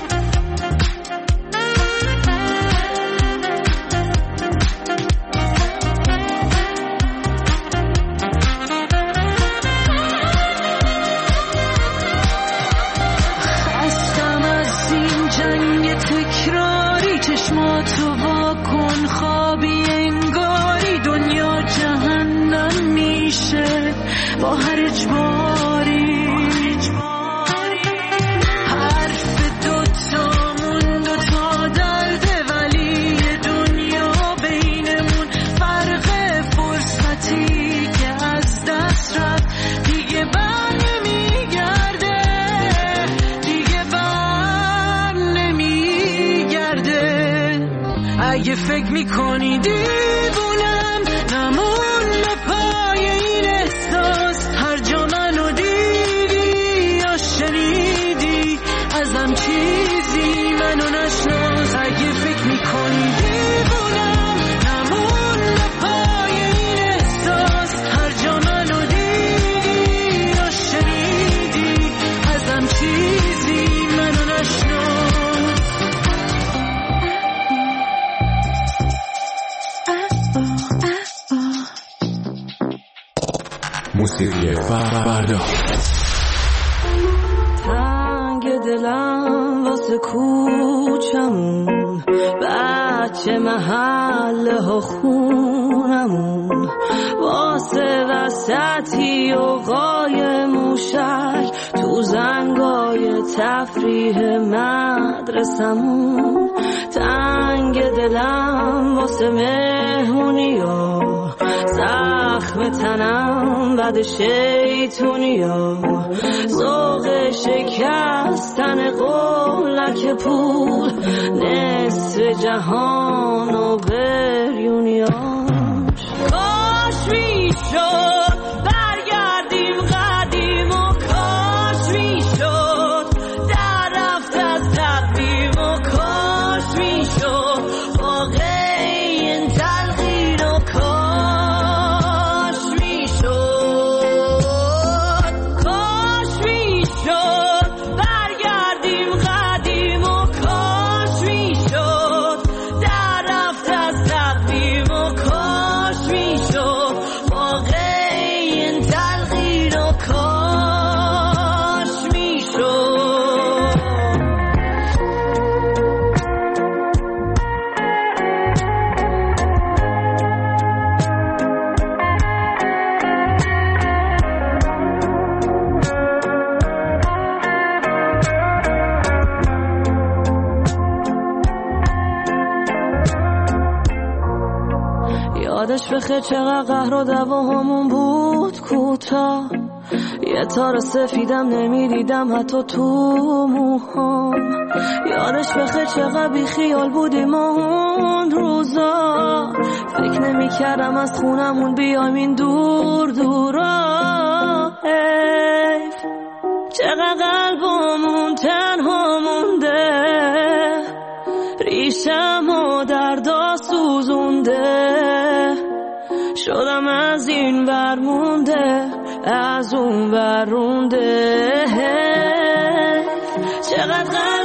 اگه فکر میکنی دیوونم نمون پای این احساس، هر جا منو دیدی یا شنیدی ازم چیزی منو نشناس. اگه فکر میکنی دیوونم نمون پای این احساس، هر جا منو دیدی یا شنیدی ازم چیزی منو نشناس. موسیقی فردا. تنگ دلم واسه کوچمون، بچه محله ها خونمون، واسه وسطی و قای موشک تو زنگای تفریح مدرسمون. تنگ دلم واسه مهمونیا، زخم تنم بعد شیطونیا، ذوق شکستن قولک پول، نصف جهان و بریونیاش. کاش میشد برگردیم قدیم و کاش میشد در رفت از تقویم و کاش میشد واقعی این تلقین و کاش میشد، کاش میشد برگردیم قدیم و کاش میشد در رفت از تقویم و کاش میشد واقعی این تلقین و کاش میشد. یادش بخیر چقدر قهر و دعواهامون بود کوتاه، یه تار سفیدم نمیدیدم حتی تو موهام. یادش بخیر چقدر بی خیال بودیم اون روزا، فکر نمی‌کردم از خونمون بیایم این دور دورا. حیف چقدر قلبمون تنها مونده، ریشم و دردا سوزونده، شدم از این ور مونده از اون ور رونده. چقدر